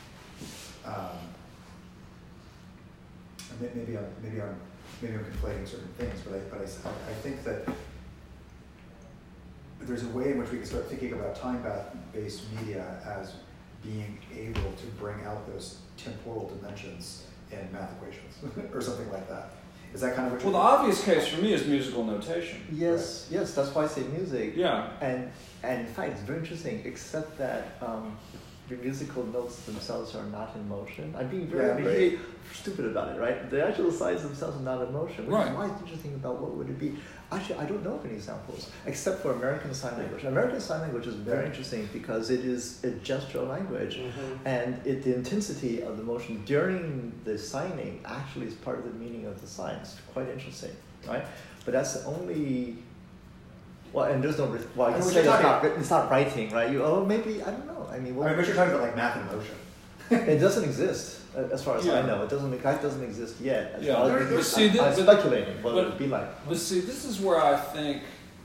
maybe I'm conflating certain things, but I think that there's a way in which we can start thinking about time-based media as being able to bring out those temporal dimensions in math equations, or something like that. Is that kind of what you're
the obvious case for me is musical notation.
Yes, that's why I say music.
Yeah.
And in fact, it's very interesting, except that the musical notes themselves are not in motion. I'm being very stupid about it, right? The actual signs themselves are not in motion, which is why it's interesting about what would it be. Actually, I don't know of any examples, except for American Sign Language. American Sign Language is very interesting because it is a gestural language, and the intensity of the motion during the signing actually is part of the meaning of the sign. It's quite interesting, right? But that's the only... Well, and there's no... Well, you say it's not writing, right? Maybe, I don't know. I mean,
what you're talking about, like math in motion.
It doesn't exist, as far as I know. It doesn't exist yet.
I'm
speculating what it would be like.
But see, this is where I think...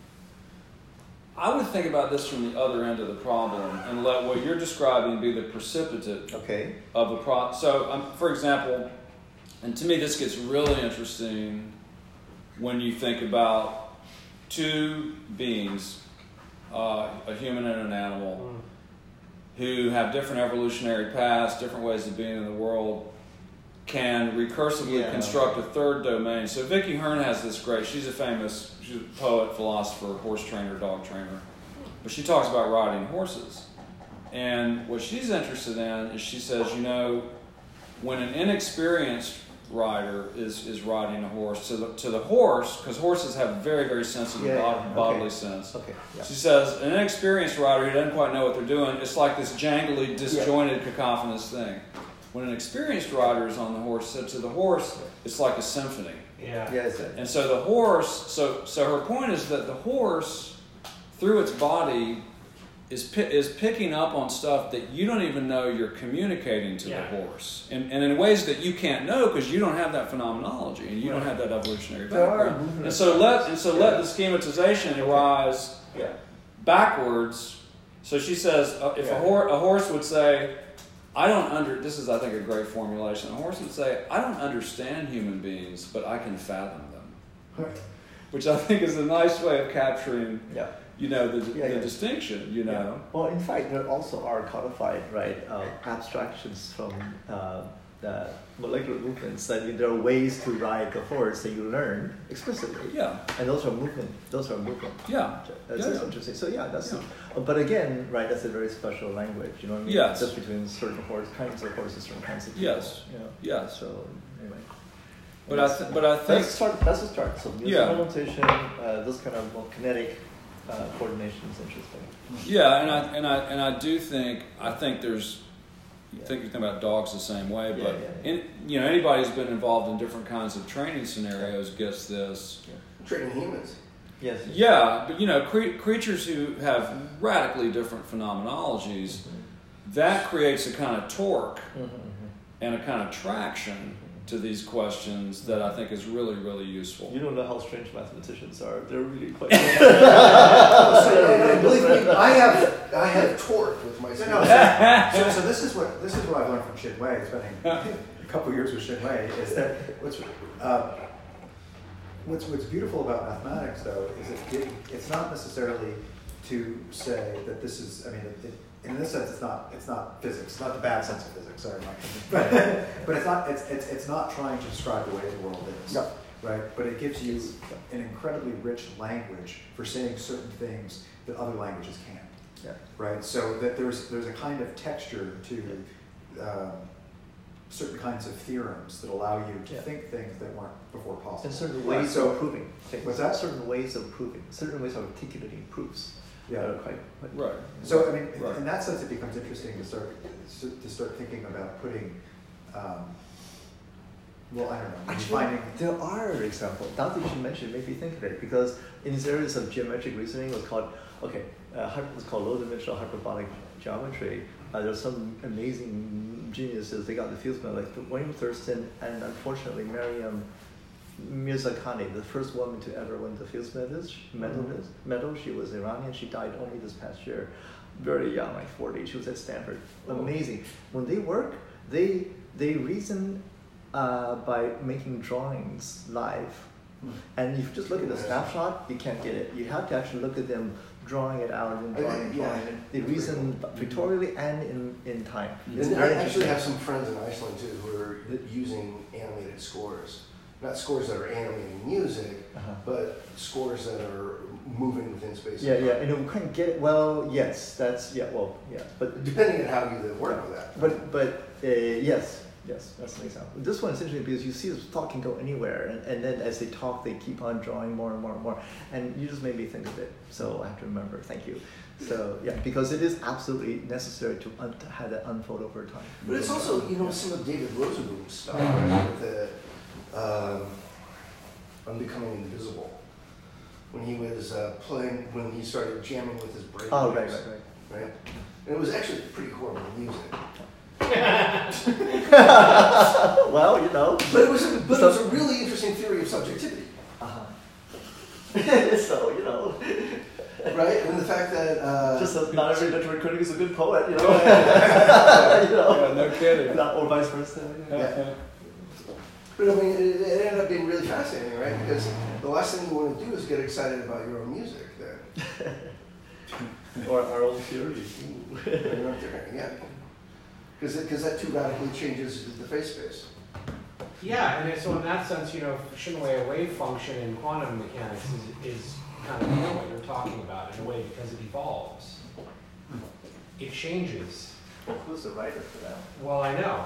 I would think about this from the other end of the problem and let what you're describing be the precipitate of the problem. So, for example, and to me this gets really interesting when you think about two beings, a human and an animal, who have different evolutionary paths, different ways of being in the world, can recursively construct a third domain. So Vicky Hearn has this she's a poet, philosopher, horse trainer, dog trainer, but she talks about riding horses. And what she's interested in is, she says, when an inexperienced rider is riding a horse, to the horse, because horses have very, very sensitive bodily sense. She says an inexperienced rider who doesn't quite know what they're doing, it's like this jangly, disjointed, cacophonous thing. When an experienced rider is on the horse, to the horse, it's like a symphony. And so the horse, so her point is that the horse, through its body, is picking up on stuff that you don't even know you're communicating to the horse, and in ways that you can't know because you don't have that phenomenology and you don't have that evolutionary background. And so let the schematization arise backwards. So she says, if a horse would say, this is, I think, a great formulation. A horse would say, I don't understand human beings, but I can fathom them, which I think is a nice way of capturing. The distinction,
Well, in fact, there also are codified, abstractions from the molecular movements. I mean, there are ways to ride the horse that you learn explicitly. And those are movement. That's interesting. So that's but again, that's a very special language. You know what I mean? Just between certain kinds of horses, certain kinds of people. So anyway. But I think that's a start. So musical notation, this kind of more kinetic coordination is interesting.
And I do think there's thinking about dogs the same way, but anybody who's been involved in different kinds of training scenarios gets this.
Training humans.
But creatures who have radically different phenomenologies, that creates a kind of torque and a kind of traction to these questions that I think is really, really useful.
You don't know how strange mathematicians are. They're really quite...
Believe me, I have torque with my students.
So this is what I've learned from Xin Wei, spending a couple years with Xin Wei, is that what's beautiful about mathematics, though, is that it's not necessarily to say that this is, in this sense, it's not physics. It's not the bad sense of physics. Sorry, Mike. But it's not trying to describe the way the world is. Right. But it gives you an incredibly rich language for saying certain things that other languages can't. Right. So that there's a kind of texture to certain kinds of theorems that allow you to think things that weren't before possible.
And certain ways of proving things. What's that? Certain ways of proving. Certain ways of articulating proofs.
Right.
So in that sense, it becomes interesting to start thinking about putting. I don't know.
Actually, there are examples. Now that you mentioned, it made me think of it, because in these areas of geometric reasoning, it's called low-dimensional hyperbolic geometry. There's some amazing geniuses. They got the field medal, like William Thurston, and unfortunately Maryam Mirzakhani, the first woman to ever win the Fields medal. She was Iranian. She died only this past year, very young, like 40. She was at Stanford. Amazing. When they work, they reason by making drawings live. And if you just look at the snapshot, you can't get it. You have to actually look at them drawing it out and drawing. They reason pictorially and in time.
And I actually have some friends in Iceland too who are using animated scores not scores that are animating music, but scores that are moving within space.
Yeah, and we couldn't get it. Well, yes, that's but
depending on how you then work with that.
But yes, that's an example. This one is interesting because you see this thought can go anywhere, and then as they talk, they keep on drawing more and more and more, and you just made me think of it. So I have to remember. Thank you. So yeah, because it is absolutely necessary to have that unfold over time.
But it's also some of David Rosenboom's stuff, right? With the Unbecoming Invisible. When he was when he started jamming with his brain.
Oh, right.
And it was actually pretty horrible music.
Well,
But it was a really interesting theory of subjectivity.
So,
Right? And the fact that...
just that not every literary critic is a good poet,
Yeah, no kidding.
Or vice versa.
Yeah. But I mean, it ended up being really fascinating, right? Because the last thing you want to do is get excited about your own music, then.
Or our own theory.
Yeah. Because that too radically changes the phase space.
Yeah, and so in that sense, Shinwei, a wave function in quantum mechanics is kind of what you're talking about in a way because it evolves. It changes.
Who's the writer for that?
Well, I know.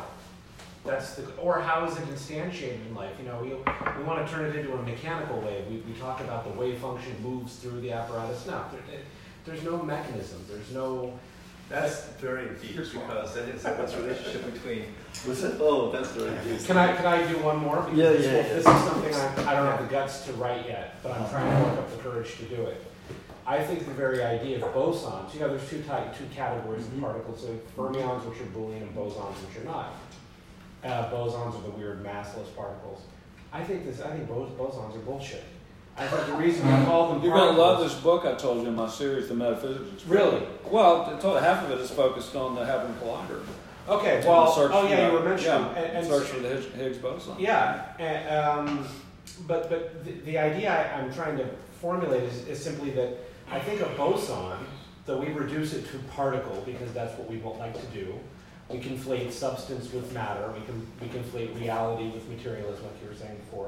Or how is it instantiated in life? We want to turn it into a mechanical wave. We talk about the wave function moves through the apparatus. No, there's no mechanism. There's no...
That's very deep because that is what's the relationship between...
What's it?
Oh, that's very deep.
Can I do one more? Because this is something I don't have the guts to write yet, but I'm trying to work up the courage to do it. I think the very idea of bosons, there's two categories of particles, so fermions, which are Boolean, and bosons, which are not. Bosons are the weird massless particles. I think bosons are bullshit. I think the reason we call them
You're going to love this book I told you in my series, The Metaphysics Experiment.
Really?
Well, half of it is focused on the Hadron Collider.
Okay, well,
you
were mentioning...
and search for the Higgs boson.
Yeah, but the idea I'm trying to formulate is simply that I think a boson, though we reduce it to particle because that's what we like to do, we conflate substance with matter, we conflate reality with materialism, like you were saying before.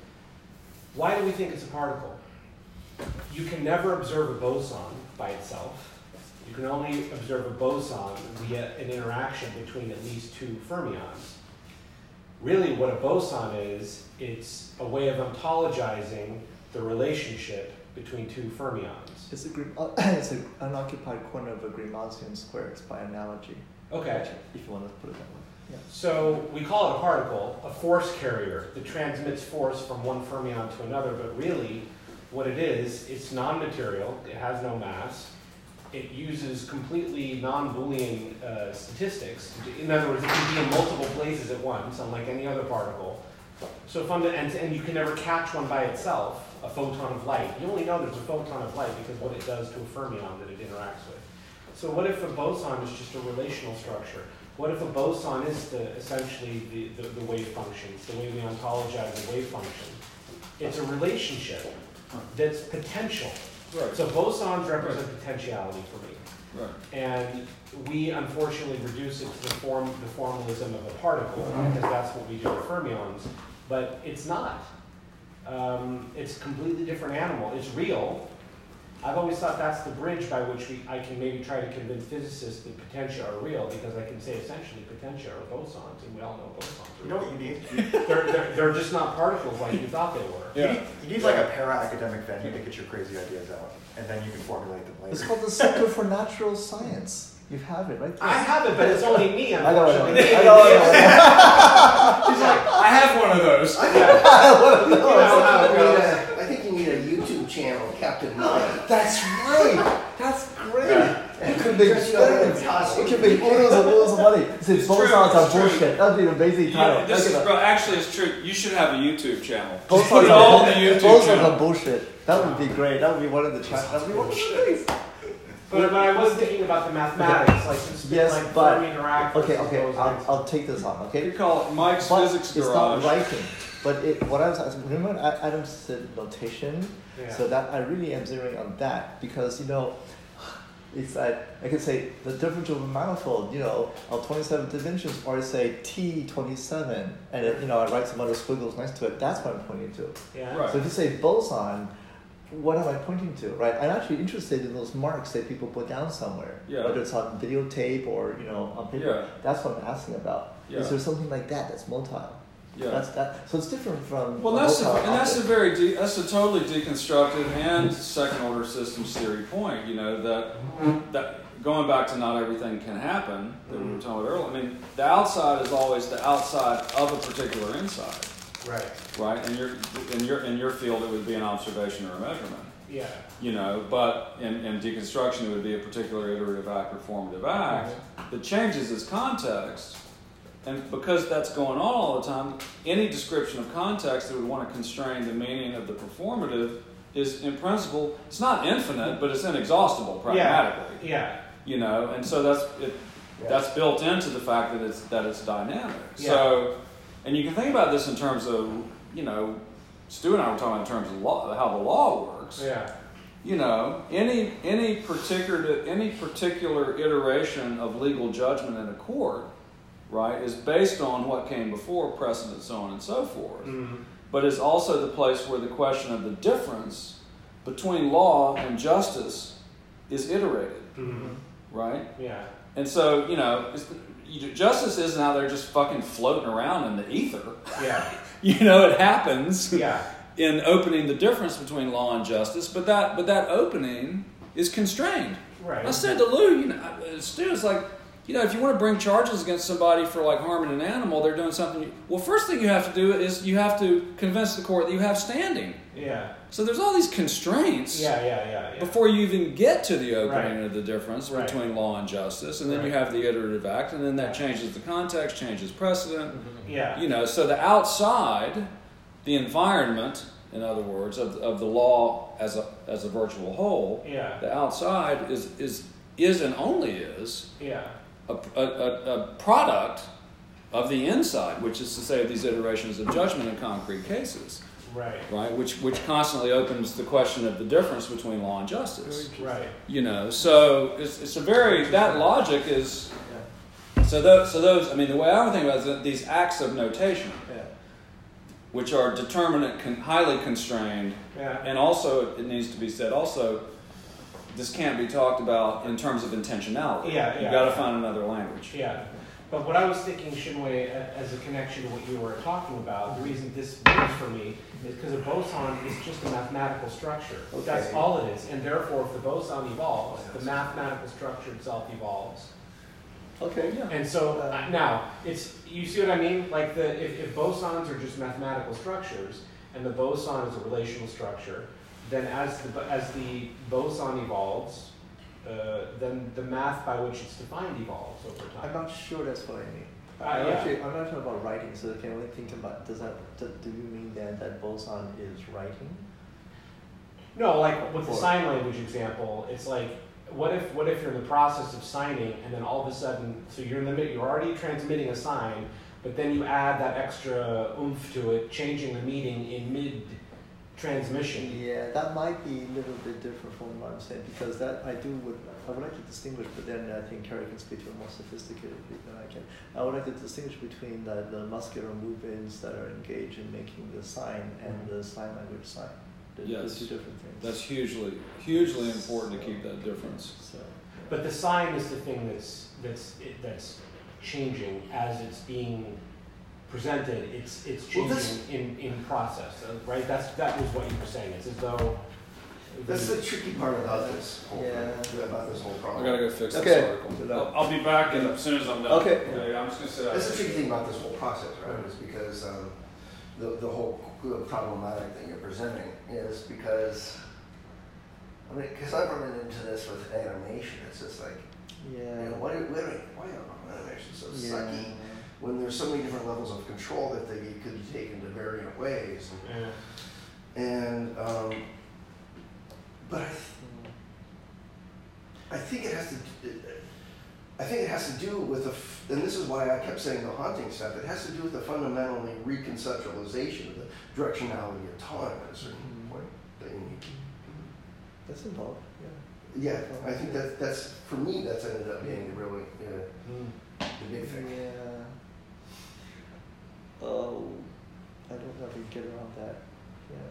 Why do we think it's a particle? You can never observe a boson by itself. You can only observe a boson via an interaction between at least two fermions. Really, what a boson is, it's a way of ontologizing the relationship between two fermions.
It's an unoccupied corner of a Riemannian square. It's by analogy.
Okay.
If you want to put it that way. Yeah.
So we call it a particle, a force carrier that transmits force from one fermion to another, but really what it is, it's non-material, it has no mass, it uses completely non-Boolean statistics. In other words, it can be in multiple places at once, unlike any other particle. So and you can never catch one by itself, a photon of light. You only know there's a photon of light because what it does to a fermion that it interacts with. So what if a boson is just a relational structure? What if a boson is essentially the wave function? It's the way we ontologize the wave function. It's a relationship that's potential.
Right.
So bosons represent potentiality for me.
Right.
And we unfortunately reduce it to the formalism of a particle because that's what we do with fermions. But it's not. It's a completely different animal. It's real. I've always thought that's the bridge by which I can maybe try to convince physicists that potentia are real, because I can say essentially potentia are bosons, and we all know bosons are real.
You know what you need?
They're just not particles like you thought they were.
Yeah.
You need like a para-academic venue to get your crazy ideas out, and then you can formulate them later.
It's called the Center for Natural Science. You have it, right?
I have it, but it's only me,
I know.
She's like, I have one of those.
I think you need a YouTube channel, Captain Mike.
That's right. That's great.
Yeah.
You can make
It
can make oodles of money. It says bosons are
It's true.
bullshit. That'd be an amazing title.
Actually, it's true. You should have a YouTube channel.
Bosons
Put it all on the YouTube
Bosons
channel.
are bullshit. That would be great. That would be one of the That would be one of the things.
But I was thinking about the mathematics, like
but
interact.
okay. I'll take this on. Okay.
You call it Mike's
But
Physics
it's
Garage.
not writing. But what I was asking, remember Adams said notation?
Yeah.
So that I really am zeroing on that because It's like I can say the difference of a manifold, of 27 dimensions, or say T27, and I write some other squiggles next to it. That's what I'm pointing to.
Yeah.
Right.
So if you say boson, what am I pointing to, right? I'm actually interested in those marks that people put down somewhere, whether it's on videotape or on paper.
Yeah.
That's what I'm asking about.
Yeah.
Is there something like that that's motile?
Yeah.
That's that. So it's different from.
Well, that's a totally deconstructed and second order systems theory point. That going back to not everything can happen that we were talking about earlier. I mean, the outside is always the outside of a particular inside.
Right.
Right, and in your field it would be an observation or a measurement.
Yeah.
But in deconstruction it would be a particular iterative act or formative act that changes its context. And because that's going on all the time, any description of context that would want to constrain the meaning of the performative is, in principle, it's not infinite, but it's inexhaustible pragmatically.
Yeah.
And so that's built into the fact that it's dynamic.
Yeah.
So, and you can think about this in terms of, Stu and I were talking in terms of how the law works.
Yeah.
Any particular iteration of legal judgment in a court, right, is based on what came before, precedent, so on and so forth.
Mm-hmm.
But is also the place where the question of the difference between law and justice is iterated, right?
Yeah.
And so, justice isn't out there just fucking floating around in the ether.
Yeah.
It happens
Yeah.
in opening the difference between law and justice, but that opening is constrained.
Right.
I said to Lou, Stu, it's like, if you want to bring charges against somebody for like harming an animal, they're doing something. Well, first thing you have to do is you have to convince the court that you have standing.
Yeah.
So there's all these constraints.
Yeah.
Before you even get to the opening of the difference
Right.
between law and justice, and then you have the iterative act, and then that changes the context, changes precedent.
Yeah.
So the outside, the environment, in other words, of the law as a virtual whole, the outside is and only is a product of the inside, which is to say these iterations of judgment in concrete cases. Right, which constantly opens the question of the difference between law and justice.
Right.
So it's a very, that logic is, so those, I mean, the way I would think about it is that these acts of notation, which are determinate, highly constrained, and also, it needs to be said, also, this can't be talked about in terms of intentionality. You've got to find another language.
Yeah. But what I was thinking, Shinwei, as a connection to what you were talking about, the reason this works for me is because a boson is just a mathematical structure.
Okay.
That's all it is. And therefore, if the boson evolves, the mathematical structure itself evolves.
Okay, yeah.
And so now, you see what I mean? Like if bosons are just mathematical structures, and the boson is a relational structure, then as the boson evolves, then the math by which it's defined evolves over time.
I'm not sure that's what I mean. I'm not talking about writing, so can we think about, do you mean then that boson is writing?
No, like with the sign language example, it's like, what if you're in the process of signing and then all of a sudden, so you're already transmitting a sign, but then you add that extra oomph to it, changing the meaning in mid-transmission.
Yeah, that might be a little bit different from what I'm saying, because that I would like to distinguish, but then I think Carrie can speak to it more sophisticatedly than I can. I would like to distinguish between the muscular movements that are engaged in making the sign and the sign language sign. They're two different things.
That's hugely important to keep that difference.
So,
But the sign is the thing that's changing as it's being presented. It's changing in process, right? That was what you were saying. It's as though.
That's the tricky part about this whole about this whole problem.
I gotta go fix this article. I'll be back as soon as I'm done.
Okay.
I'm just gonna sit out.
That's the tricky thing about this whole process, right? Is because the whole problematic thing you're presenting is because, because I've run into this with animation. It's just like, why are animation so sucky when there's so many different levels of control that they could be taken to varying ways. But I think it has to do with and this is why I kept saying the haunting stuff. It has to do with the fundamentally reconceptualization of the directionality of time at a certain point that you need.
That's involved,
Yeah, I think that's for me. That's ended up being really the big thing.
Yeah. Oh, I don't know if we can get around that. Yeah.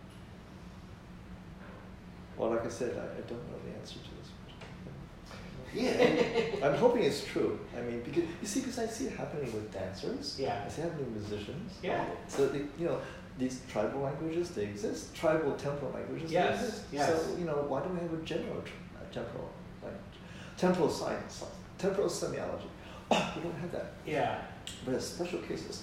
Well, like I said, I don't know the answer to this question.
Yeah.
I'm hoping it's true. I mean, because I see it happening with dancers.
Yeah.
I see it happening with musicians.
Yeah.
So these tribal languages, they exist. Tribal temporal languages,
Yes.
they exist.
Yes.
So why do we have a general temporal language? Temporal science, temporal semiology. We don't have that.
Yeah.
But in special cases,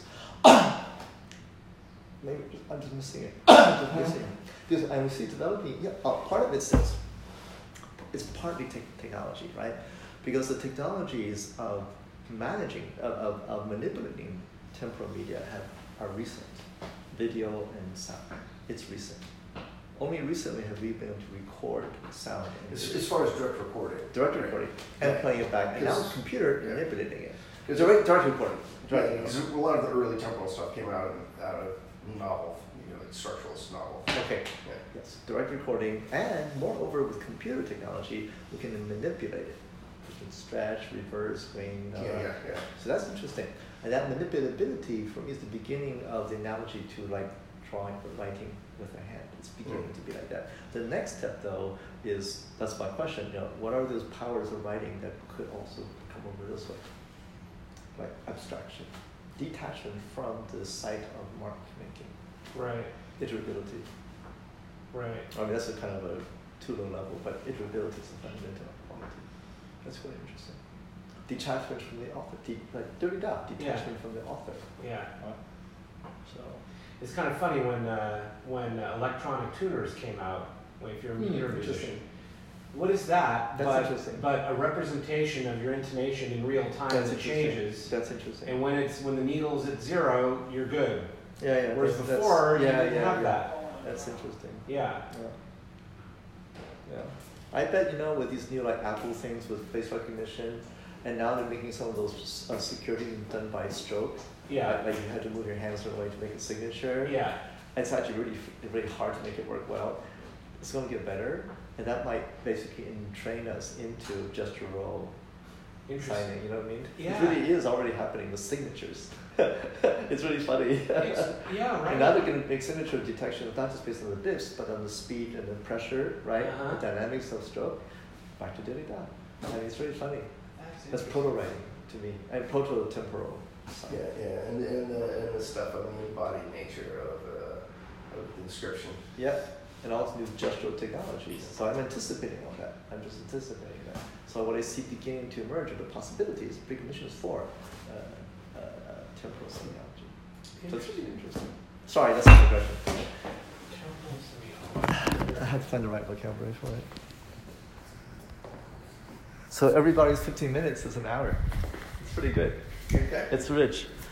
maybe I'm just missing it. Because I see developing. Yeah, part of it says it's partly technology, right? Because the technologies of managing, of manipulating temporal media are recent. Video and sound. It's recent. Only recently have we been able to record sound.
As far as direct recording.
Direct recording. And
Yeah.
playing it back. And now the computer
Yeah.
manipulating it.
Because
Direct recording.
Right, because a lot of the early temporal stuff came out of novel, like structuralist novel.
Okay.
Yeah.
Yes. Direct recording, and moreover, with computer technology, we can manipulate it. We can stretch, reverse, swing.
Yeah.
So that's interesting. And that manipulability for me is the beginning of the analogy to like drawing or writing with a hand. It's beginning to be like that. The next step, though, is that's my question. What are those powers of writing that could also come over this way? Like abstraction, detachment from the site of mark making,
Right.
iterability.
Right.
I mean, that's a kind of a too low level, but iterability is a fundamental quality. That's really interesting. Detachment from the author, detachment from the author.
Yeah.
So
It's kind of funny when electronic tuners came out. If you're a meter musician, what is that?
That's interesting.
But a representation of your intonation in real time that changes.
That's interesting.
And when the needle's at 0, you're good.
Yeah.
Whereas before, you didn't have that.
That's interesting.
Yeah.
Yeah. I bet with these new like Apple things with face recognition, and now they're making some of those security done by stroke.
Yeah.
Like you had to move your hands a certain way to make a signature.
Yeah.
It's actually really hard to make it work well. It's going to get better, and that might basically train us into gestural signing. You know what I mean?
Yeah.
It really is already happening with signatures. It's really funny.
Yeah, right.
And now they're going to make signature detection not just based on the dips, but on the speed and the pressure, right?
Uh-huh.
The dynamics of stroke. Back to Derrida. I mean, it's really funny. That's
interesting.
proto-writing to me, and proto-temporal.
Yeah, and the stuff of the embodied nature of the inscription.
Yeah, and also new gestural technologies. So I'm anticipating all that. I'm just anticipating that. So what I see beginning to emerge are the possibilities, preconditions for temporal semiology. So it's really interesting. Sorry, that's not the question. I had to find the right vocabulary for it. So everybody's 15 minutes is an hour. It's pretty good.
Okay.
It's rich.